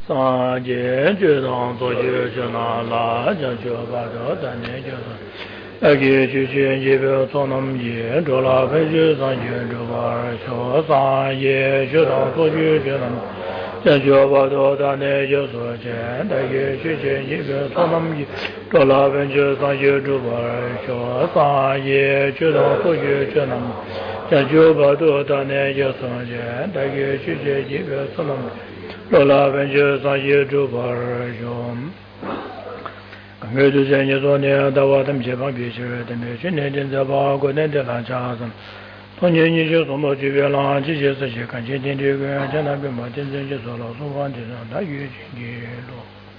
三界觉当作觉觉那拉将觉巴着但念觉那给去见界表做那么业着拉分觉三界着巴小三业觉当作觉觉那么将觉巴着但念觉所见那给去见界表做那么业着拉分觉三界着巴小三业觉当作觉觉那么将觉巴着但念觉所见那给去见界表做那么罗拉本觉三业诸法而用，刚开始前年昨年到我他们解放必须的没去年正在把国内的拉加上，同年你就从我这边啦，这些事情感觉天这个在那边嘛，真正就说老松方地上他越进越落。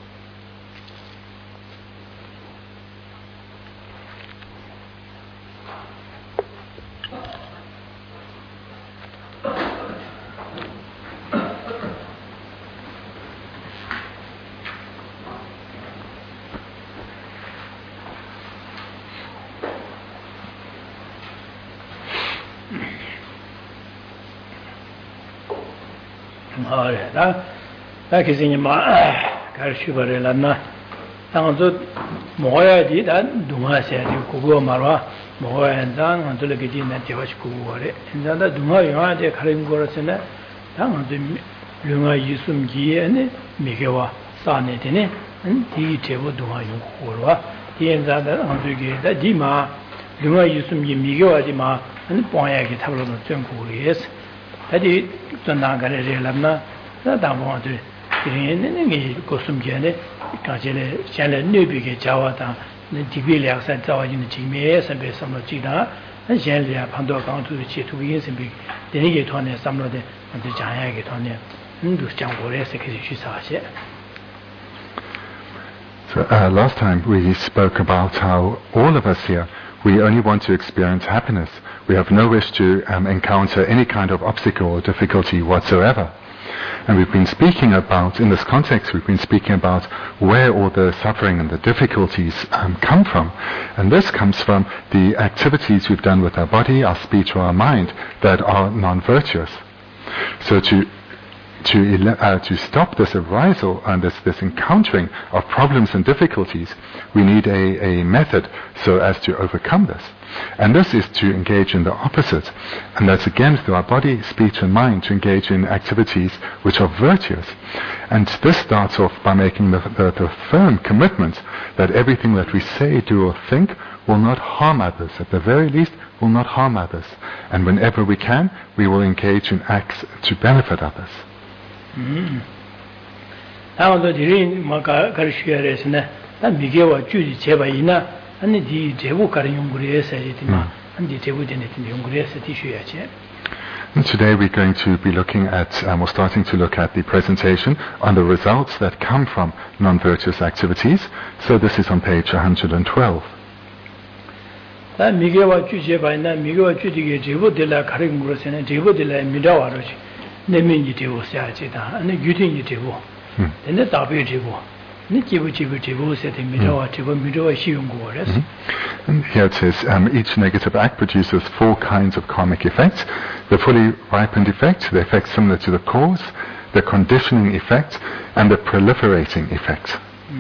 好嘞，那其实你嘛，开始学不来了呢。当初莫要的，但东海县的姑姑嘛了，莫要当俺做那个的呢，就去姑姑的。现在那东海原来在开人过了是呢，当俺做另外一种基呢，没给我啥呢的呢，第一这部东海用过了，现在的俺做个在地嘛，另外一种基没给我的嘛，帮也给差不多整过了是。他就专当干的这了嘛，那当不对，那个国什么的，刚才嘞，现在内边给教我当，那这边两三早已经前面身边什么知道，那现在碰到刚出去图因身边，第一个团呢，什么的，我就讲一个团呢，都讲过来是可以去查些。 So last time we spoke about how all of us here, we only want to experience happiness. We have no wish to encounter any kind of obstacle or difficulty whatsoever. And we've been speaking about, in this context, we've been speaking about where all the suffering and the difficulties come from. And this comes from the activities we've done with our body, our speech, or our mind that are non-virtuous. So to stop this arisal and this encountering of problems and difficulties, we need a method so as to overcome this. And this is to engage in the opposite. And that's again through our body, speech and mind to engage in activities which are virtuous. And this starts off by making the firm commitment that everything that we say, do or think will not harm others. At the very least, will not harm others. And whenever we can, we will engage in acts to benefit others. And today we're going to be looking at, or starting to look at the presentation on the results that come from non-virtuous activities. So this is on page 112. And here it says, each negative act produces 4 kinds of karmic effects. The fully ripened effect, the effect similar to the cause, the conditioning effect, and the proliferating effect.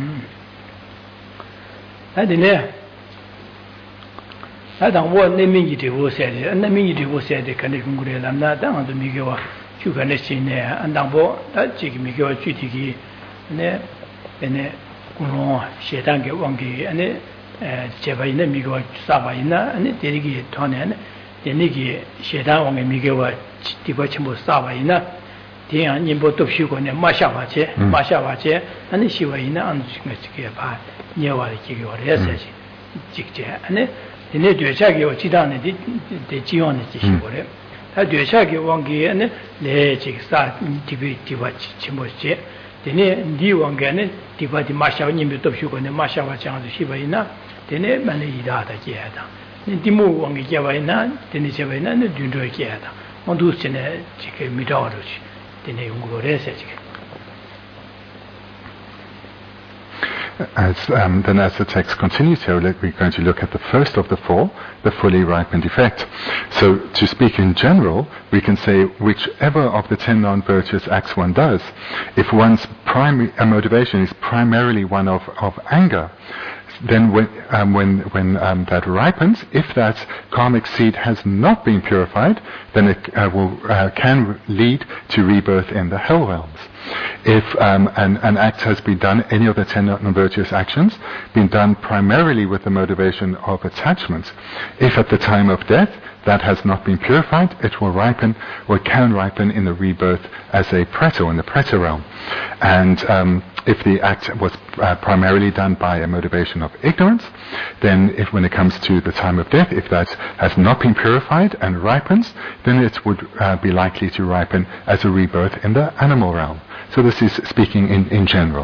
Dene di wangane di ba di ma sha ni me to shu ko ne ma sha wa chang shi ba ina dene ma ne yi da je da ni di mu wang ge ba ina dene je ba ina ne dun do ge da on du se ne ji ke mi da ro chi dene yung go re se ji Then as the text continues here, we're going to look at the first of the four, the fully ripened effect. So to speak in general, we can say whichever of the 10 non-virtuous acts one does, if one's primary motivation is primarily one of anger, then when that ripens, if that karmic seed has not been purified, then it can lead to rebirth in the hell realms. If an act has been done, any of the 10 non-virtuous actions, been done primarily with the motivation of attachment, if at the time of death that has not been purified, it will ripen, or it can ripen in the rebirth as a preter, in the preter realm. And if the act was primarily done by a motivation of ignorance, then when it comes to the time of death, if that has not been purified and ripens, then it would be likely to ripen as a rebirth in the animal realm. So this is speaking in general.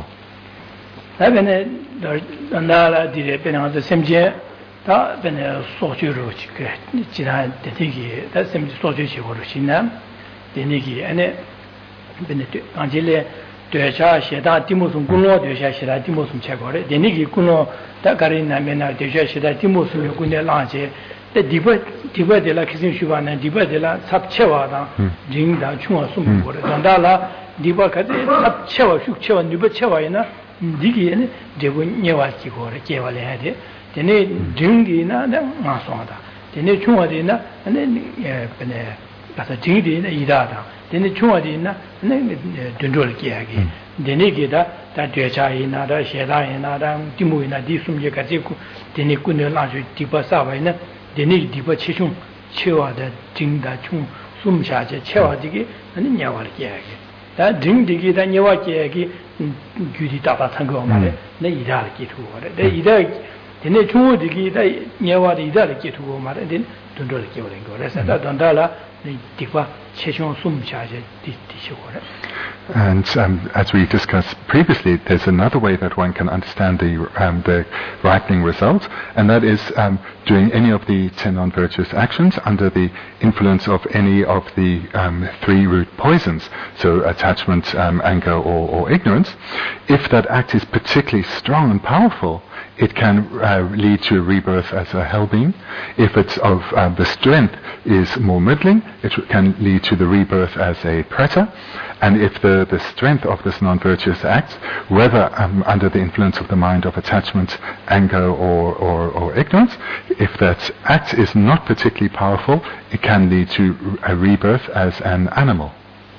다 베네 소주로 지게 지난 되게 다 셈지 소주 식으로 신남 되니기 안에 베네 안젤레 되자 시다 디모스 군로 되자 시다 디모스 체거래 되니기 군로 다 가리나면나 되자 시다 디모스 군에 라제 디버데라 키신 슈바나 디버데라 삽체와다 링다 중어 숨고래 단달라 디버카데 삽체와 슉체와 니버체와이나 디기에네 제고 녀와지고래 개발해야 돼 되네 딩디나 마소하다 되네 중화디나 네 베네 가서 딩디나 이다다 되네 중화디나 네 든돌기야기 되네 게다 다 되자이나다 셰다이나다 디모이나 디숨제 가지고 되네 군을 라주 디바사바이나 되네 디바 치중 체와다 딩다 중 숨샤제 체와디기 아니 냐와기야기 다 딩디기다 냐와기야기 규디 따바 상거 말에 네 이다기 투거래 네 이다 되네 중어디기 다 녀와디 이다르게 두고 말은 돈돌게 오는 거라서 다 돈달라 디과 최종 숨차제 디시고래. And as we discussed previously, there's another way that one can understand the ripening result, and that is doing any of the 10 non-virtuous actions under the influence of any of the 3 root poisons, so attachment, anger, or ignorance. If that act is particularly strong and powerful, it can lead to a rebirth as a hell being. If it's of the strength is more middling, it can lead to the rebirth as a preter. And if the strength of this non-virtuous act, whether under the influence of the mind of attachment, anger, or ignorance, if that act is not particularly powerful, it can lead to a rebirth as an animal.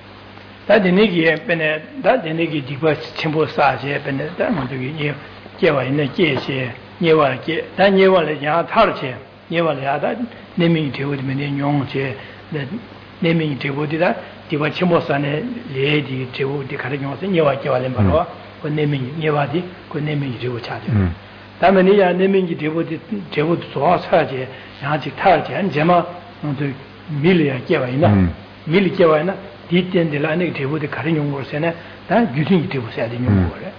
제와 있는 계시 예와게 단 예와를 야 타르체 예와를 야다 내민이 되고면 용제 내민이 되고디다 디바 침보산에 레디 되고디 가르경서 예와 계와를 말어 그 내민이 예와디 그 내민이 되고 차죠 다음에 야 내민이 되고디 되고 좋아사제 야지 타르체 안제마 그 밀이야 계와 있나 밀이 계와 있나 디텐들 안에 되고디 가르경서네 다 유진이 되고 써야 되는 거래.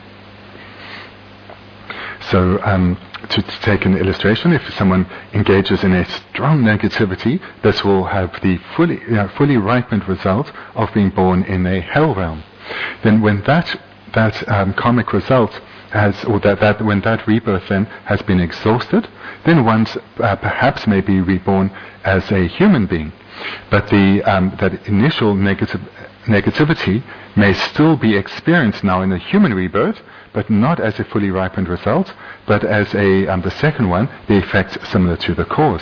So, to take an illustration, if someone engages in a strong negativity, this will have the fully ripened result of being born in a hell realm. Then, when that karmic result when that rebirth then has been exhausted, then one perhaps may be reborn as a human being. But that initial negativity may still be experienced now in a human rebirth, but not as a fully ripened result, but as the second one, the effect similar to the cause.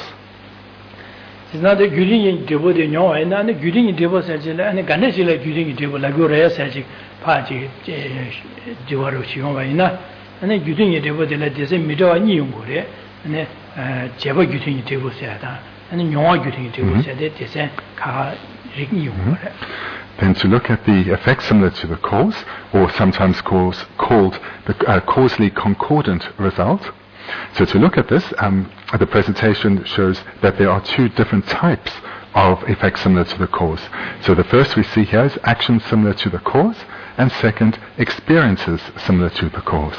Then to look at the effect similar to the cause, or sometimes called the causally concordant result. So to look at this, the presentation shows that there are 2 different types of effects similar to the cause. So the first we see here is actions similar to the cause, and second, experiences similar to the cause.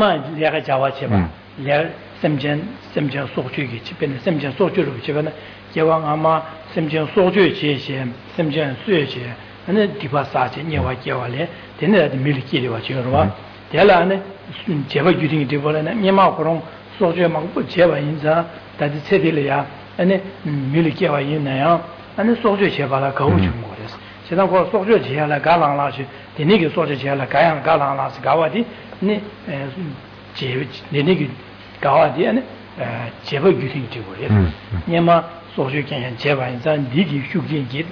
semjan sokchugi chipene semjan sokchuru chipene 제왕 아마 심정 소주 제시 심정 수여시 ane dipa sache nyewa kyewa le tenne da miliki le wa chirwa dela ne jeba yuding de bola ne nyema korong soje mang bu jeba inza da de chede le ya ane miliki wa yin na ya ane soje jeba la gao chung go des sedan ko soje jeba la ga lang la shi de ne ge soje jeba la ga yang ga lang la shi ga wa di ne je ne ne ge ga wa di ane jeba yuding de bo le nyema soje kyen jeba inza di gi shu gen gi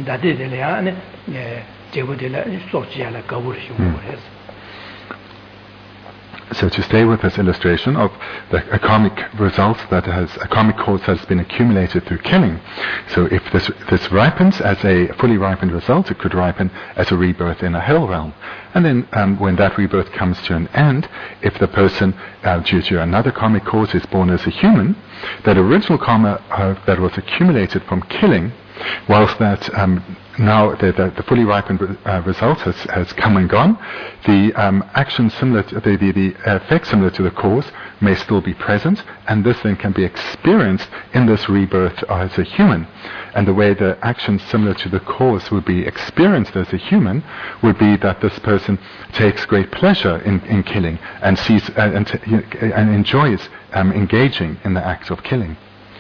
So to stay with this illustration of a karmic result that a karmic cause has been accumulated through killing. So if this ripens as a fully ripened result, it could ripen as a rebirth in a hell realm. And then when that rebirth comes to an end, if the person, due to another karmic cause, is born as a human, that original karma that was accumulated from killing, whilst that now the fully ripened result has come and gone, the action similar to the effect similar to the cause may still be present, and this then can be experienced in this rebirth as a human. And the way the action similar to the cause would be experienced as a human would be that this person takes great pleasure in killing and sees and enjoys engaging in the act of killing.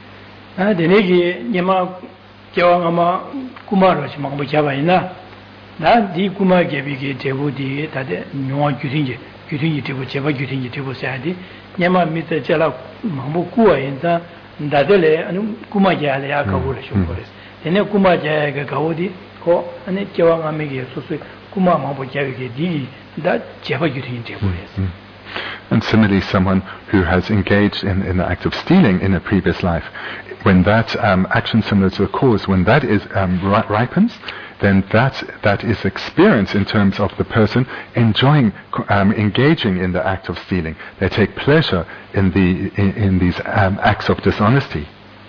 Kyawangama Kumarochi Mambu Javaina, that di Kuma Gabi Tebu di Tade, no Jutinji Tebu Java Jutinji Tebu Sadi, Yama Mr. Jala Mambu Kua in the Dadele and Kuma Jala Kawura Shumores. Then a Kuma Jaga Gaudi, Ko, and a Kyawangami Susu, Kuma Mambu Javi di, that Java Jutinji Tebu. And similarly, someone who has engaged in the act of stealing in a previous life, when that action similar to the cause, when that is ripens, then that is experience in terms of the person enjoying, engaging in the act of stealing. They take pleasure in these acts of dishonesty.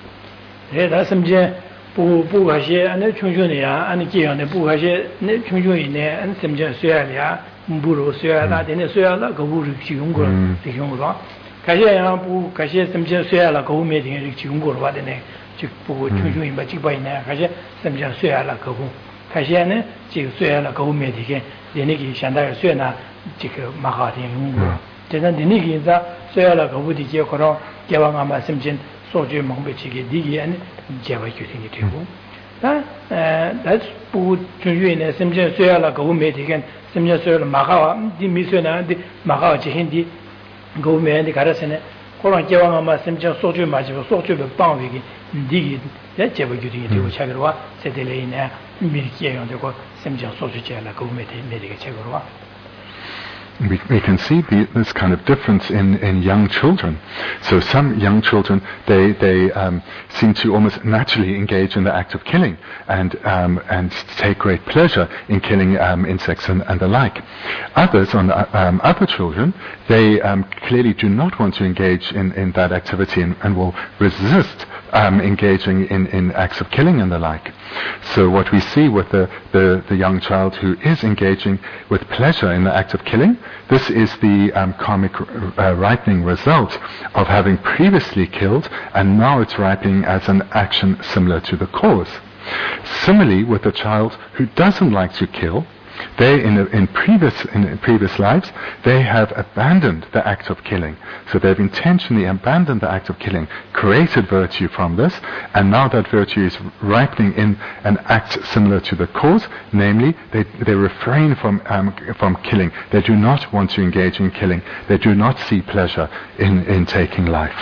Mburo suya la dene suya la gawu rikchi yungura rikchi yungura kashe yang bu kashe semchen suya la gawu me dine rikchi yungura wa dene chik bu chungchung inba chikpa ina kashe semchen suya la gawu kashe ne chik suya la gawu me dike dene ki shandaya suya na chik maka dine yungura tenan dene ki inza suya la gawu dike koro gyawa ngamba semchen sochoy mangpe chike dike ane gyawa kyu tingi tibu that's bu chungchung ina semchen suya la gawu me dike semja soyo makawa di miso na di makawa chihindi go me di karasene koran jewa ma semja sojo ma jibo sojo be pangwi gi digi ya jeba gyudi de go chagirwa sedele ina milki yon de go semja sojo chela go me de chagirwa. We can see this kind of difference in young children. So some young children, they seem to almost naturally engage in the act of killing and take great pleasure in killing insects and the like. Others, other children, they clearly do not want to engage in that activity and will resist engaging in acts of killing and the like. So what we see with the young child who is engaging with pleasure in the act of killing, this is the karmic ripening result of having previously killed, and now it's ripening as an action similar to the cause. Similarly, with a child who doesn't like to kill, they in previous lives they have abandoned the act of killing. So they've intentionally abandoned the act of killing, created virtue from this, and now that virtue is ripening in an act similar to the cause, namely they refrain from killing. They do not want to engage in killing. They do not see pleasure in taking life.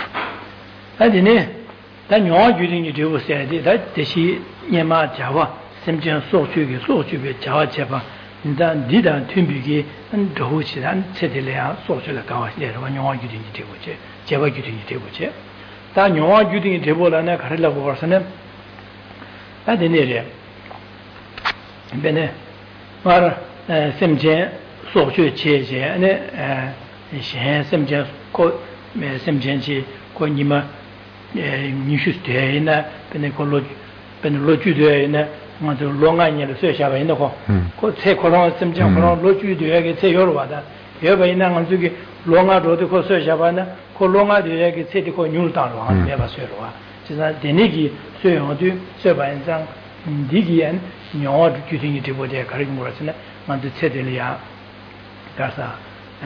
Dan didan tumbigi and dohuchi and setelea social gawas there when you are getting the table, Java getting the table. Dan you are getting the table and a carilla person at the area. Bene Mar Semje social chase and Semje Semjenci Konima Nishus Day in a Penecology Day in a longa in the social in the home. Could take along some jump around Loju do you say your water. Here by Nanganzuki, longa road to Costa Javana, Colonga do you say to Newtown, never Serva. 就是데니기 소용도 세반장 디기엔 녀어 규정이 되고대 가르친 거라서는 만도 체들이야 가서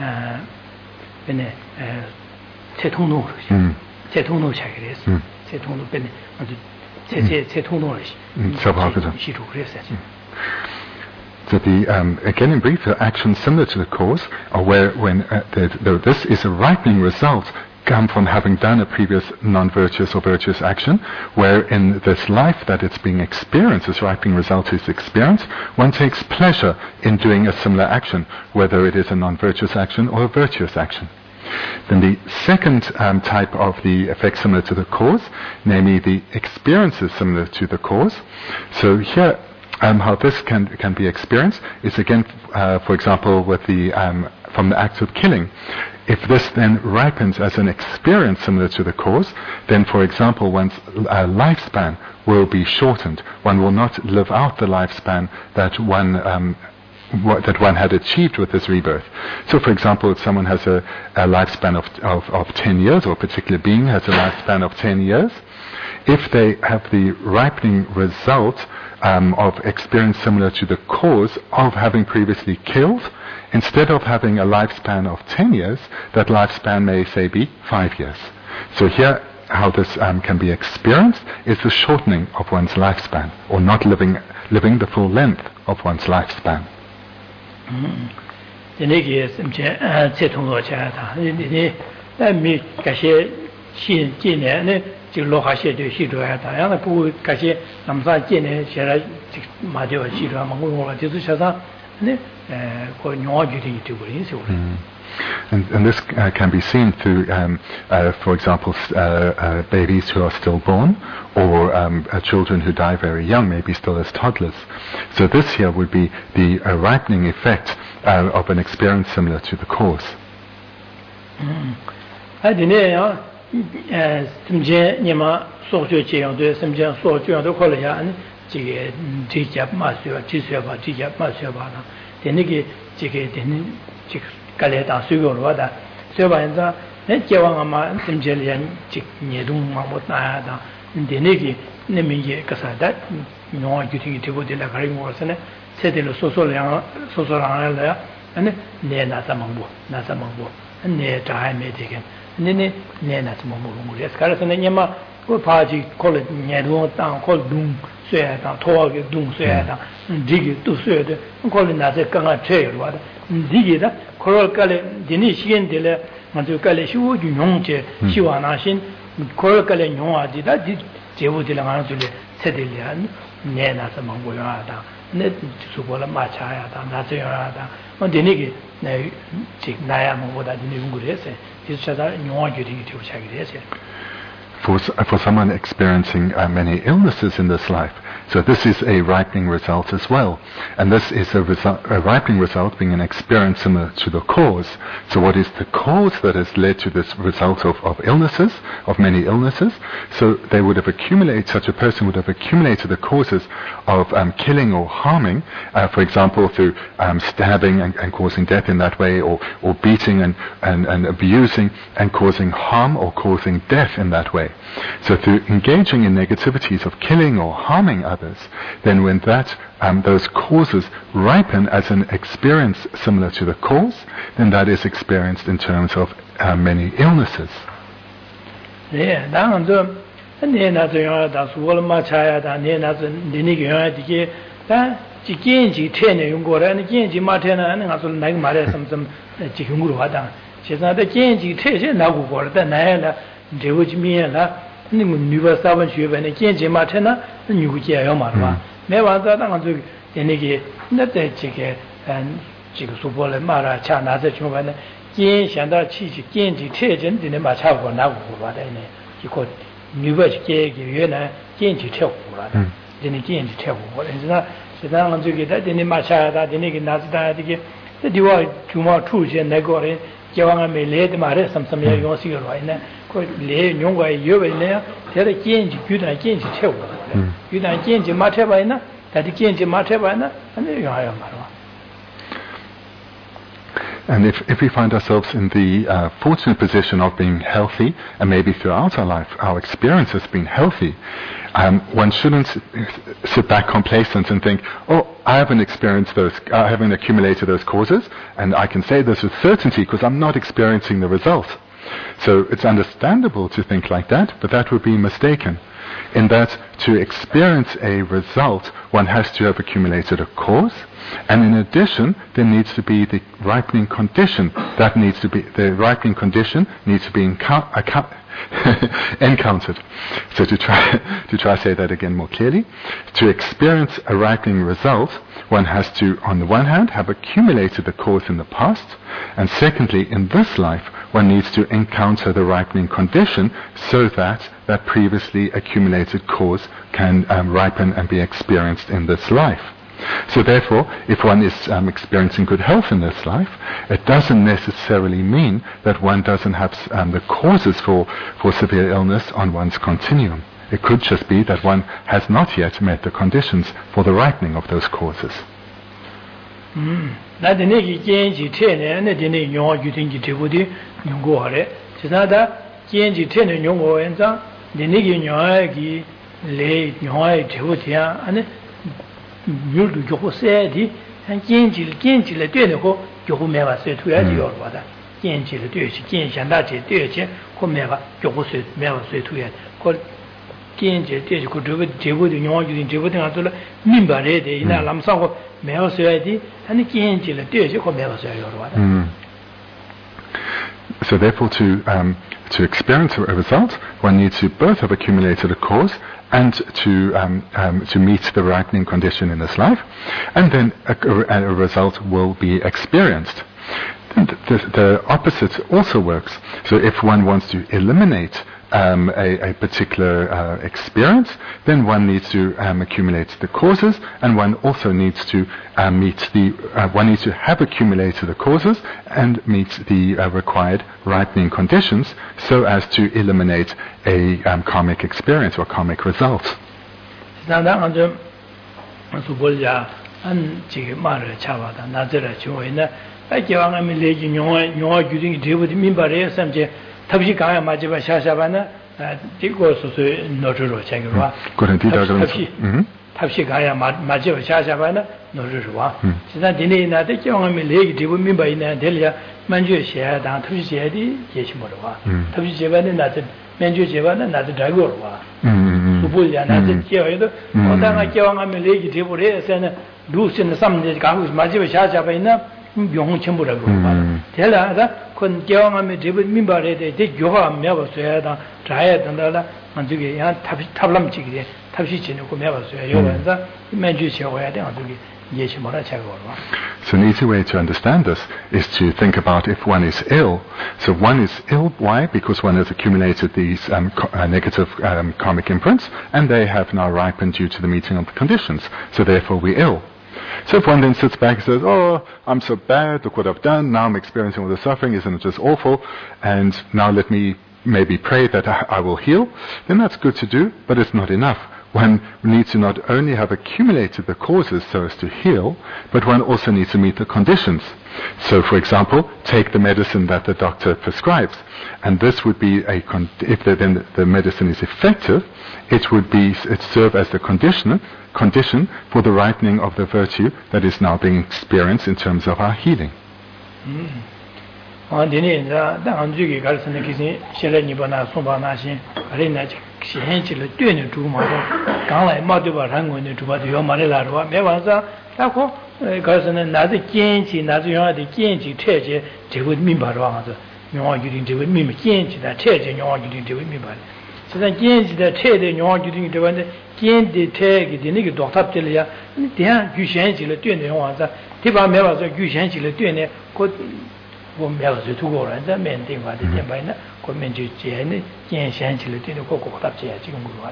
근데 체통로 체통로 차기랬어 체통로 근데 아주 체통로를 시도 그랬어요. So again in brief, the actions similar to the cause are where when this is a ripening result come from having done a previous non-virtuous or virtuous action, where in this life that it's being experienced, this ripening result is experienced, one takes pleasure in doing a similar action, whether it is a non-virtuous action or a virtuous action. Then the second type of the effect similar to the cause, namely the experiences similar to the cause. So here, how this can be experienced is again, for example, with the from the act of killing. If this then ripens as an experience similar to the cause, then, for example, one's lifespan will be shortened. One will not live out the lifespan that one had achieved with this rebirth. So, for example, if someone has a lifespan of 10 years, or a particular being has a lifespan of 10 years, if they have the ripening result of experience similar to the cause of having previously killed, instead of having a lifespan of 10 years, that lifespan may, say, be 5 years. So here, how this can be experienced is the shortening of one's lifespan, or not living the full length of one's lifespan. And this can be seen through, for example, babies who are stillborn, or children who die very young, maybe still as toddlers. So this here would be the ripening effect of an experience similar to the cause. kaleta suyo wada sebanza ne jewanga ma simjelian chik nyedung ma motna da denegi ne minge kasada no yuti tibo de la garing wasane sedelo sosola la ane ne na samambo ne ta me degen ne na samambo mu eskara sene nyama ko paji kol nyedung tang kol dung suya tang towa ge dung suya tang digi tu suya de kol na se kanga che wada digi da kol kale dini shigen de le manju kale shu ju nyong che shiwa na shin kol kale nyong a di da di jebu de la ngana tu le sedelian ne na samambo ya da ne su bola ma cha ya da na se ya da on dini ge ne chik na ya mo da dini ungu re se ji cha da nyong ju di tu cha ge re se. For someone experiencing many illnesses in this life. So this is a ripening result as well. And this is a ripening result being an experience similar to the cause. So what is the cause that has led to this result of illnesses, of many illnesses? So they would have accumulated, such a person would have accumulated the causes of killing or harming, for example, through stabbing and causing death in that way, or beating and abusing and causing harm or causing death in that way. So through engaging in negativities of killing or harming others, then when those causes ripen as an experience similar to the cause, then that is experienced in terms of many illnesses. Kiawanga me le de mare samsam ya yon si ro ina ko le nyongwa yo be ne tere genji gyudan genji chewo gyudan genji ma che ba ina ta di genji ma che ba ina ane yo ya ma ro. And if we find ourselves in the fortunate position of being healthy, and maybe throughout our life our experience has been healthy, one shouldn't sit back complacent and think, oh, I haven't experienced those, I haven't accumulated those causes, and I can say this with certainty because I'm not experiencing the result. So it's understandable to think like that, but that would be mistaken. In that, to experience a result, one has to have accumulated a cause, and in addition, there needs to be the ripening condition. The ripening condition needs to be encountered. So to try say that again more clearly, to experience a ripening result, one has to, on the one hand, have accumulated the cause in the past, and secondly, in this life, one needs to encounter the ripening condition so that that previously accumulated cause can ripen and be experienced in this life. So therefore, if one is experiencing good health in this life, it doesn't necessarily mean that one doesn't have the causes for severe illness on one's continuum. It could just be that one has not yet met the conditions for the ripening of those causes. So therefore, to experience a result, one needs to both have accumulated a cause and to meet the ripening condition in this life, and then a result will be experienced. The opposite also works. So if one wants to eliminate a particular experience, then one needs to accumulate the causes, and one also needs to one needs to have accumulated the causes and meet the required ripening conditions so as to eliminate a karmic experience or karmic result. 탑시가야 마지막 샤샤바나 노르르와 지난 디네나 대경함이 레기 되고 민바이나 될야 만주에 셔야다 탑시제디 예시모르와 탑시제바는 나도 만주제바는 나도 다고르와 수불야 나도 제어도 어다가 경함이 레기 되고래서는 루스는 삼데 가고 마지막 샤샤바이나 용은 전부라고 봐. 될라다 kon gyawangame dribu minbare de gyoha mewa soyada draya dandala anzuge ya tablam chigide tabshi chine ko mewa soya yowanza menju chewa de anzuge yeshi mora chaga warwa. So an easy way to understand this is to think about if one is ill. So one is ill, why? Because one has accumulated these negative karmic imprints, and they have now ripened due to the meeting of the conditions. So therefore we're ill. So if one then sits back and says, oh, I'm so bad, look what I've done, now I'm experiencing all the suffering, isn't it just awful, and now let me maybe pray that I will heal, then that's good to do, but it's not enough. One needs to not only have accumulated the causes so as to heal, but one also needs to meet the conditions. So, for example, take the medicine that the doctor prescribes, and this would be if the medicine is effective, it serve as the condition for the ripening of the virtue that is now being experienced in terms of our healing. 지난 gen지的 체대 영화 규定되는데 gen지 태기 되는 게 독탑들이야. 대한 규현지를 되는 영화자 대반 매와서 규현지를 되는 곧 매와서 두고라는데 맨딩과 대변이나 고면지 제는 gen현지를 되는 거 독탑지야 지금 그러와.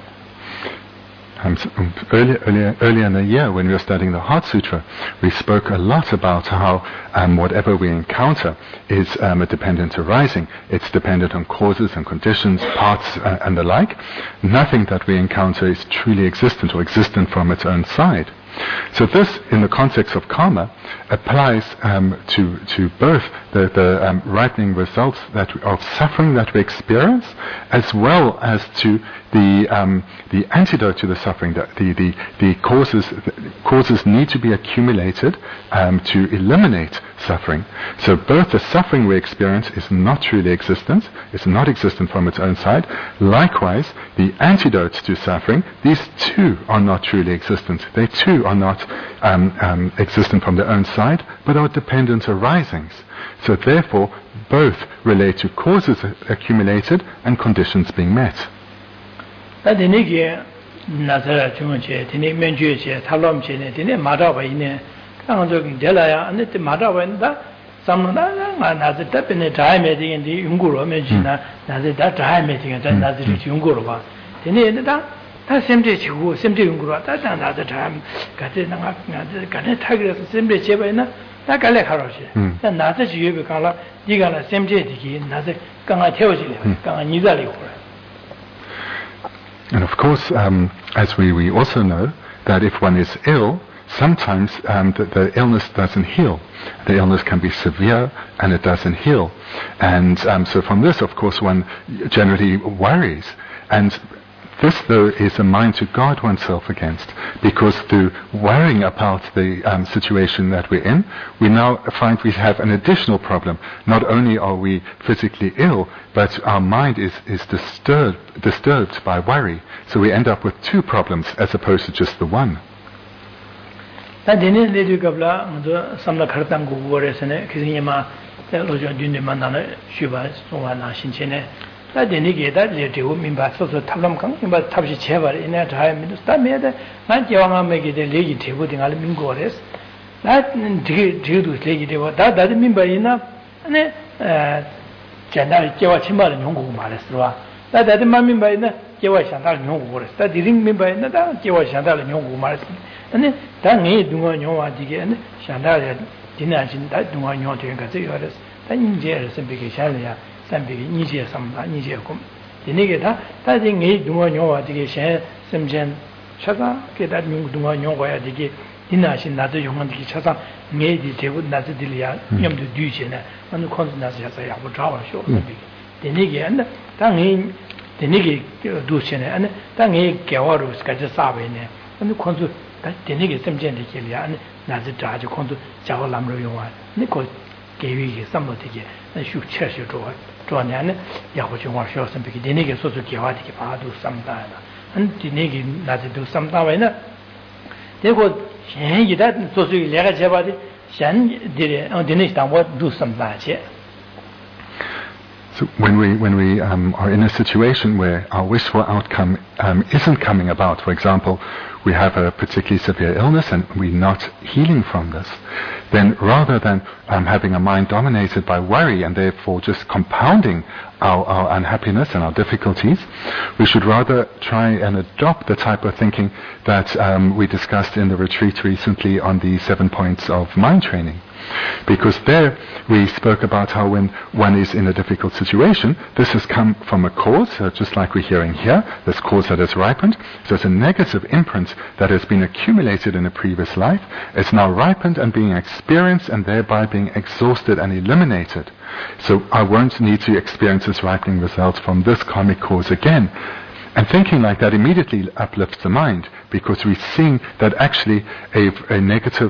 Earlier in the year, when we were studying the Heart Sutra, we spoke a lot about how whatever we encounter is a dependent arising. It's dependent on causes and conditions, parts and the like. Nothing that we encounter is truly existent or existent from its own side. So this, in the context of karma, applies to both the ripening results of suffering that we experience, as well as to the antidote to the suffering. That the causes need to be accumulated to eliminate suffering. So both the suffering we experience is not truly existent; it's not existent from its own side. Likewise, the antidote to suffering, these too are not truly existent. They too are not existent from their own side, but are dependent arisings. So therefore, both relate to causes accumulated and conditions being met. And of course, as we also know, that if one is ill, sometimes the illness doesn't heal. The illness can be severe and it doesn't heal. And so from this, of course, one generally worries. And this, though, is a mind to guard oneself against, because through worrying about the situation that we're in, we now find we have an additional problem. Not only are we physically ill, but our mind is disturbed by worry. So we end up with two problems as opposed to just the one. So when we are in a situation where our wishful outcome isn't coming about, for example, we have a particularly severe illness and we're not healing from this, then rather than having a mind dominated by worry and therefore just compounding our unhappiness and our difficulties, we should rather try and adopt the type of thinking that we discussed in the retreat recently on the 7 points of mind training. Because there we spoke about how when one is in a difficult situation, this has come from a cause, just like we're hearing here, this cause that has ripened. So it's a negative imprint that has been accumulated in a previous life. It's now ripened and being experienced and thereby being exhausted and eliminated. So I won't need to experience this ripening result from this karmic cause again. And thinking like that immediately uplifts the mind, because we're seeing that actually a negative,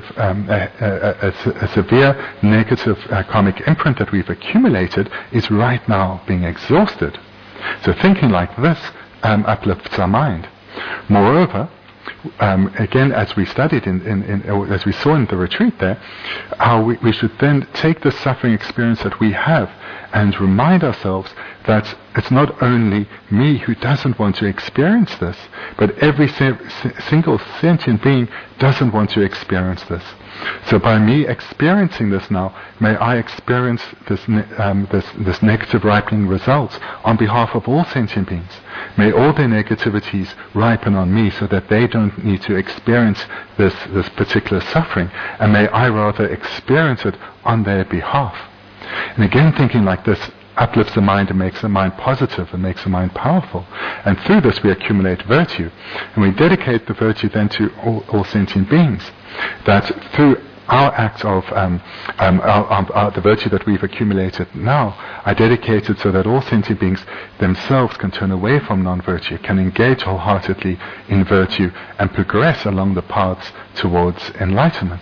a severe negative karmic imprint that we've accumulated is right now being exhausted. So thinking like this uplifts our mind. Moreover, again, as we studied as we saw in the retreat there, how we should then take the suffering experience that we have and remind ourselves that it's not only me who doesn't want to experience this, but every single sentient being doesn't want to experience this. So by me experiencing this now, may I experience this negative ripening result on behalf of all sentient beings. May all their negativities ripen on me so that they don't need to experience this particular suffering, and may I rather experience it on their behalf. And again, thinking like this uplifts the mind and makes the mind positive and makes the mind powerful. And through this we accumulate virtue. And we dedicate the virtue then to all sentient beings. That through our act of the virtue that we've accumulated now are dedicated so that all sentient beings themselves can turn away from non-virtue, can engage wholeheartedly in virtue and progress along the paths towards enlightenment.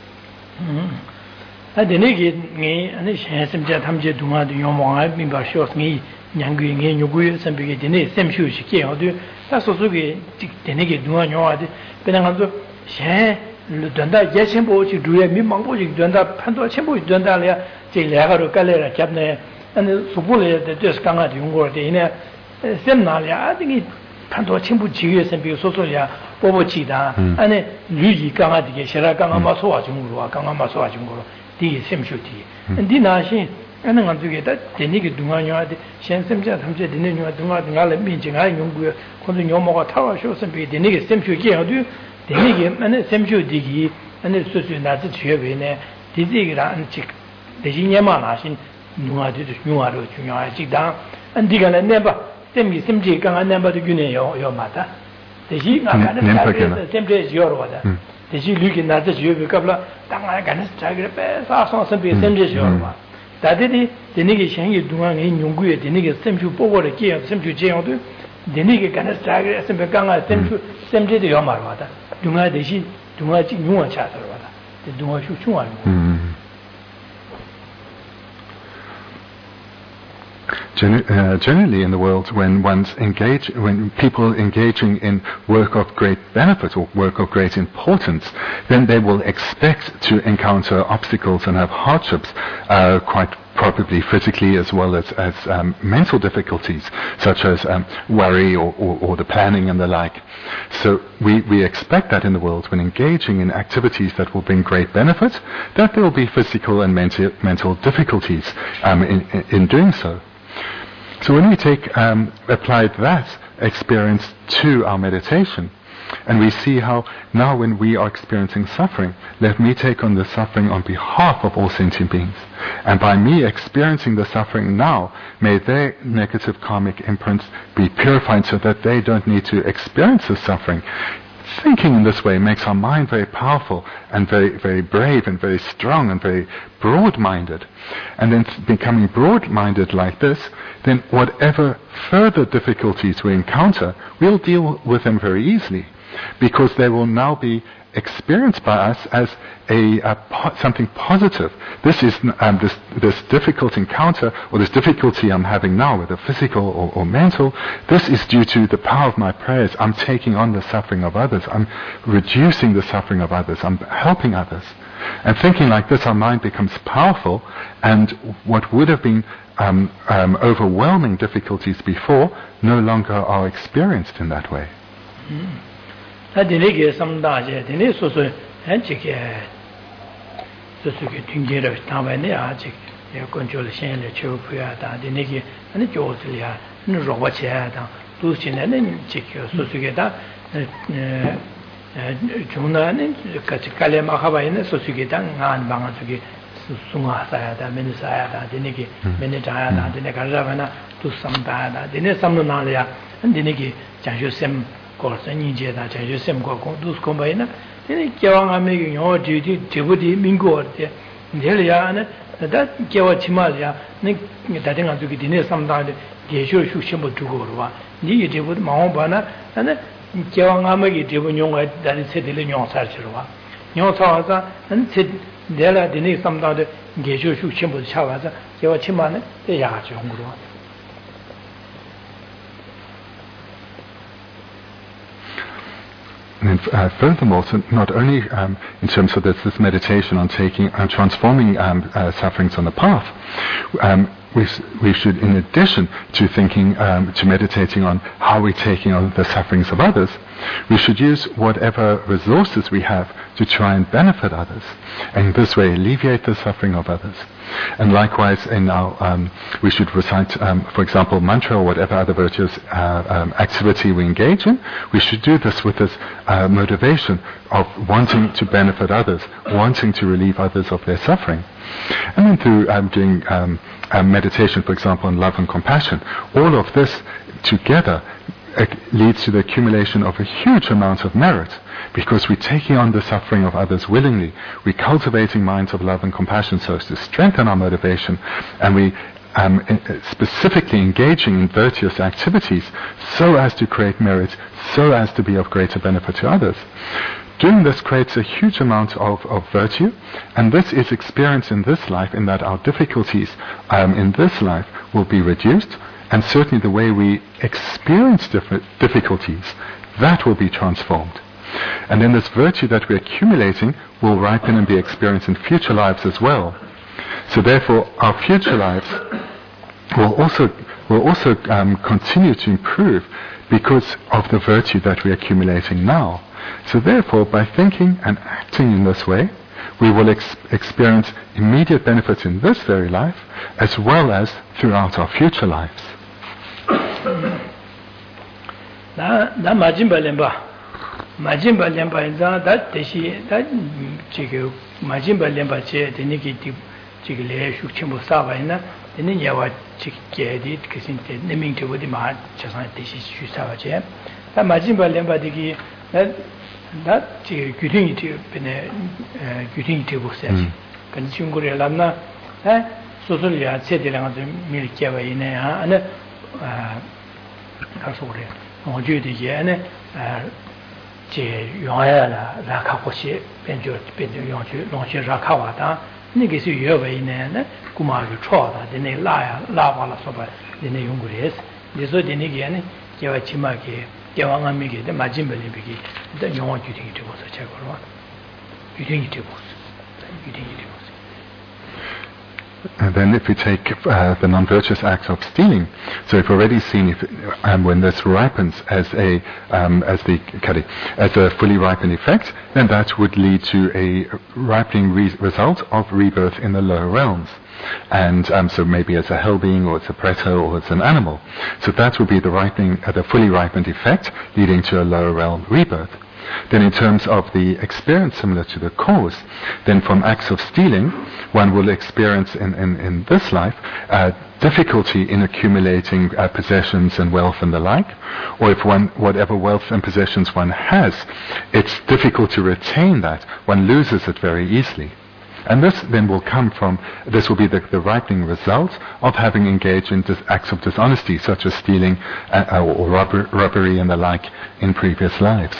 Le danda yachimbo chi duye mi mangbo chi danda pando chimbo danda le je lagaro kalera japne ane supule de des kanga de yongor de ine semna le adingi pando chimbo jiye sembi soso ya bobo chi da ane luji kanga de shara kanga ma so wa jungro kanga ma so wa jungro di semshu di ndi na shin ane nganzuge da deni ge dunga nyo de shen semja thamje deni nyo dunga ngale min jing ai yonggu kondu nyomo ga tawa sho sembi deni ge semshu ge adu 데니게 안에 샘주디기 안에 소수 나지 주여베네 디디기라 안치 대신예만하신 누가도 누가로 중요하지다 안디가는 내봐 샘기 샘지 강한 내봐도 균해요 요마다 대신 아까는 샘제 지어로다 대신 류기 나지 주여베까블라 당아 가는 자기를 빼서 샘비 샘제 지어로마 다들이 데니게 생이 동안에 연구에 데니게 샘주 보고를 끼어 샘주 제어도 데니게 가는 자기를 샘비 강아 샘제도 요마로다 dunga deshi dunga chi nyungwa cha sarvada dunga shu chungwa Generally in the world, when people engaging in work of great benefit or work of great importance, then they will expect to encounter obstacles and have hardships, quite probably physically as well as mental difficulties, such as worry or the planning and the like. So we expect that in the world, when engaging in activities that will bring great benefit, that there will be physical and mental difficulties in doing so. So when we apply that experience to our meditation, and we see how now when we are experiencing suffering, let me take on the suffering on behalf of all sentient beings. And by me experiencing the suffering now, may their negative karmic imprints be purified so that they don't need to experience the suffering. Thinking in this way makes our mind very powerful and very, very brave and very strong and very broad-minded. And then becoming broad-minded like this, then whatever further difficulties we encounter, we'll deal with them very easily, because they will now be experienced by us as something positive. This is this difficult encounter, or this difficulty I'm having now, whether physical or mental, this is due to the power of my prayers. I'm taking on the suffering of others. I'm reducing the suffering of others. I'm helping others. And thinking like this, our mind becomes powerful, and what would have been overwhelming difficulties before no longer are experienced in that way. sunga sayada meni sayada diniki meni jayada diniki karjavana tu samdada diniki samnunalya diniki janshu sem korsa ninje da janshu sem ko dus kombaina diniki kyawanga megi yo jidi jibudi mingo de delya ne da kyawa chimalya ne dadenga duki diniki samdada gesho shu shimbo dugorwa ni jibudi maho bana ne kyawanga megi jibu nyonga dali sedile nyong sarchirwa nyong sawaza ne dēlā dīnī samdāda gēshū shū chīmbu chāvāza kiawa chīmāne dē yāgāchī hōnguruwa. And furthermore, so not only in terms of this meditation on taking and transforming sufferings on the path, we should, in addition to thinking, to meditating on how we're taking on the sufferings of others, we should use whatever resources we have to try and benefit others, and this way alleviate the suffering of others. And likewise, in our, we should recite, for example, mantra or whatever other virtuous activity we engage in. We should do this with this motivation of wanting to benefit others, wanting to relieve others of their suffering. And then through doing meditation, for example, on love and compassion, all of this together leads to the accumulation of a huge amount of merit, because we're taking on the suffering of others willingly. We're cultivating minds of love and compassion so as to strengthen our motivation, and we specifically engaging in virtuous activities so as to create merit, so as to be of greater benefit to others. Doing this creates a huge amount of virtue, and this is experienced in this life, in that our difficulties in this life will be reduced, and certainly the way we experience difficulties, that will be transformed. And then this virtue that we're accumulating will ripen and be experienced in future lives as well. So therefore, our future lives will also continue to improve because of the virtue that we're accumulating now. So therefore, by thinking and acting in this way, we will experience immediate benefits in this very life, as well as throughout our future lives. Majimba lemba inza that deshi that chigu majimba lemba che deniki chigile shukchimbo saba ina deni yawa chikedi kisinte neming te wodi ma chasan deshi shu saba che ta majimba lemba digi that chi gyuting te bene gyuting te bo se kan chungure lamna sosul ya chedelang de mil kyewa ine ha ane kasore onju de ye ane 제 용야라 라카고시 변조 용주 농시 라카와다 니게시 여베이네 구마주 초다 데네 라바라 소바 데네 용구레스 데서 데네게네 제와 치마게 제왕아미게 마진벨리비게 데 용어 규定되고서 제거로 규定되고서 규定되고서. And then if we take the non-virtuous act of stealing, so we've already seen when this ripens as a fully ripened effect, then that would lead to a ripening result of rebirth in the lower realms. And so maybe as a hell being, or it's a preto, or it's an animal. So that would be the ripening, the fully ripened effect, leading to a lower realm rebirth. Then in terms of the experience similar to the cause, then from acts of stealing, one will experience in this life difficulty in accumulating possessions and wealth and the like, or if whatever wealth and possessions one has, it's difficult to retain that, one loses it very easily. And this then will come from, this will be the ripening result of having engaged in acts of dishonesty, such as stealing or robbery and the like in previous lives.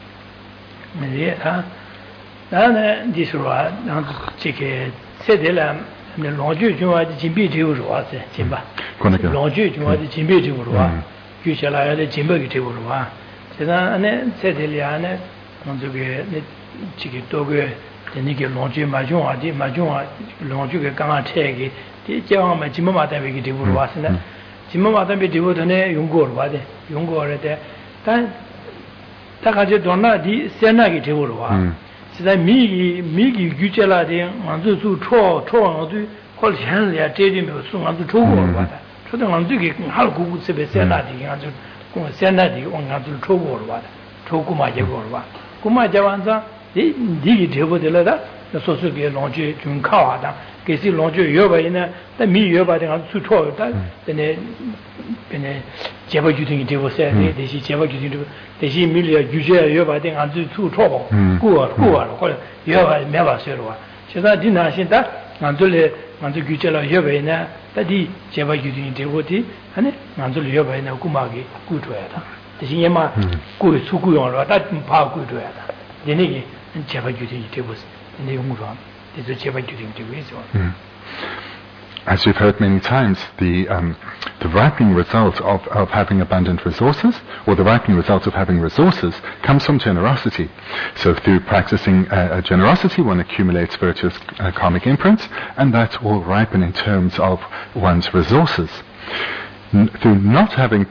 나는 디스로아 난 지게 세대라 롱주 중화의 진비되고 와서 진바 롱주 중화의 진비되고 와 규절아의 진비가 되고 와 제가 안에 세대리안에 먼저게 지게 도게 되니게 롱주 마중화디 롱주게 강아체기 제왕만 진마마다베기 되고 와서네 진마마다베 되고 전에 용고를 봐대 용고를 때단 다가제 돈나디 세나기 되고로 와. 진짜 미기 규제라데 만주수 초초도 콜현이야 제대로 수만도 초고로 와. 초등 안되게 할고 집에 세나디 아주 그 세나디 온가도 초고로 와. 초구마제고로 와. 구마제완자 이 되버들라다 소소게 롱주 좀 카와다. 그래서 롱주 여바이나 미 여바데 수초다. 근데 제바 규정이 되고서 대시 제바 규정이 대시 밀려 규제 여바된 안주 수초고 꾸어 걸 여바 매바서로 제가 디나신다 안들레 안주 규제라 여바이나 다디 제바 규정이 되고디 아니 안들 여바이나 꾸마게 꾸줘야다 대신 예마 꾸 수구용으로 다 파꾸줘야다 얘네게 제바 규정이 되고서 내 용으로 대저 제바 규정이 되고 있어. As you've heard many times, the ripening result of having abundant resources, or the ripening result of having resources, comes from generosity. So through practicing generosity, one accumulates virtuous karmic imprints, and that will ripen in terms of one's resources. Through not having,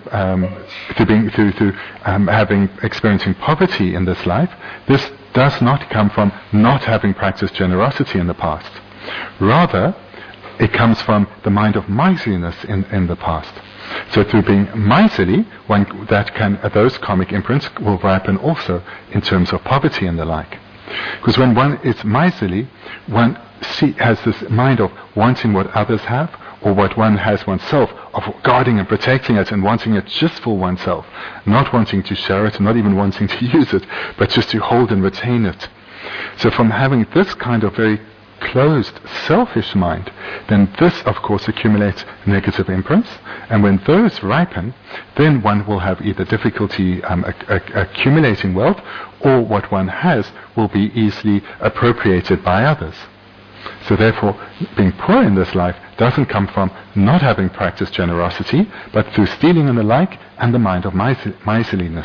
experiencing poverty in this life, this does not come from not having practiced generosity in the past. Rather, it comes from the mind of miserliness in the past. So through being miserly, those karmic imprints will ripen also in terms of poverty and the like. Because when one is miserly, one has this mind of wanting what others have, or what one has oneself, of guarding and protecting it and wanting it just for oneself, not wanting to share it, not even wanting to use it, but just to hold and retain it. So from having this kind of very closed, selfish mind, then this, of course, accumulates negative imprints, and when those ripen, then one will have either difficulty accumulating wealth, or what one has will be easily appropriated by others. So therefore, being poor in this life doesn't come from not having practiced generosity, but through stealing and the like, and the mind of miserliness.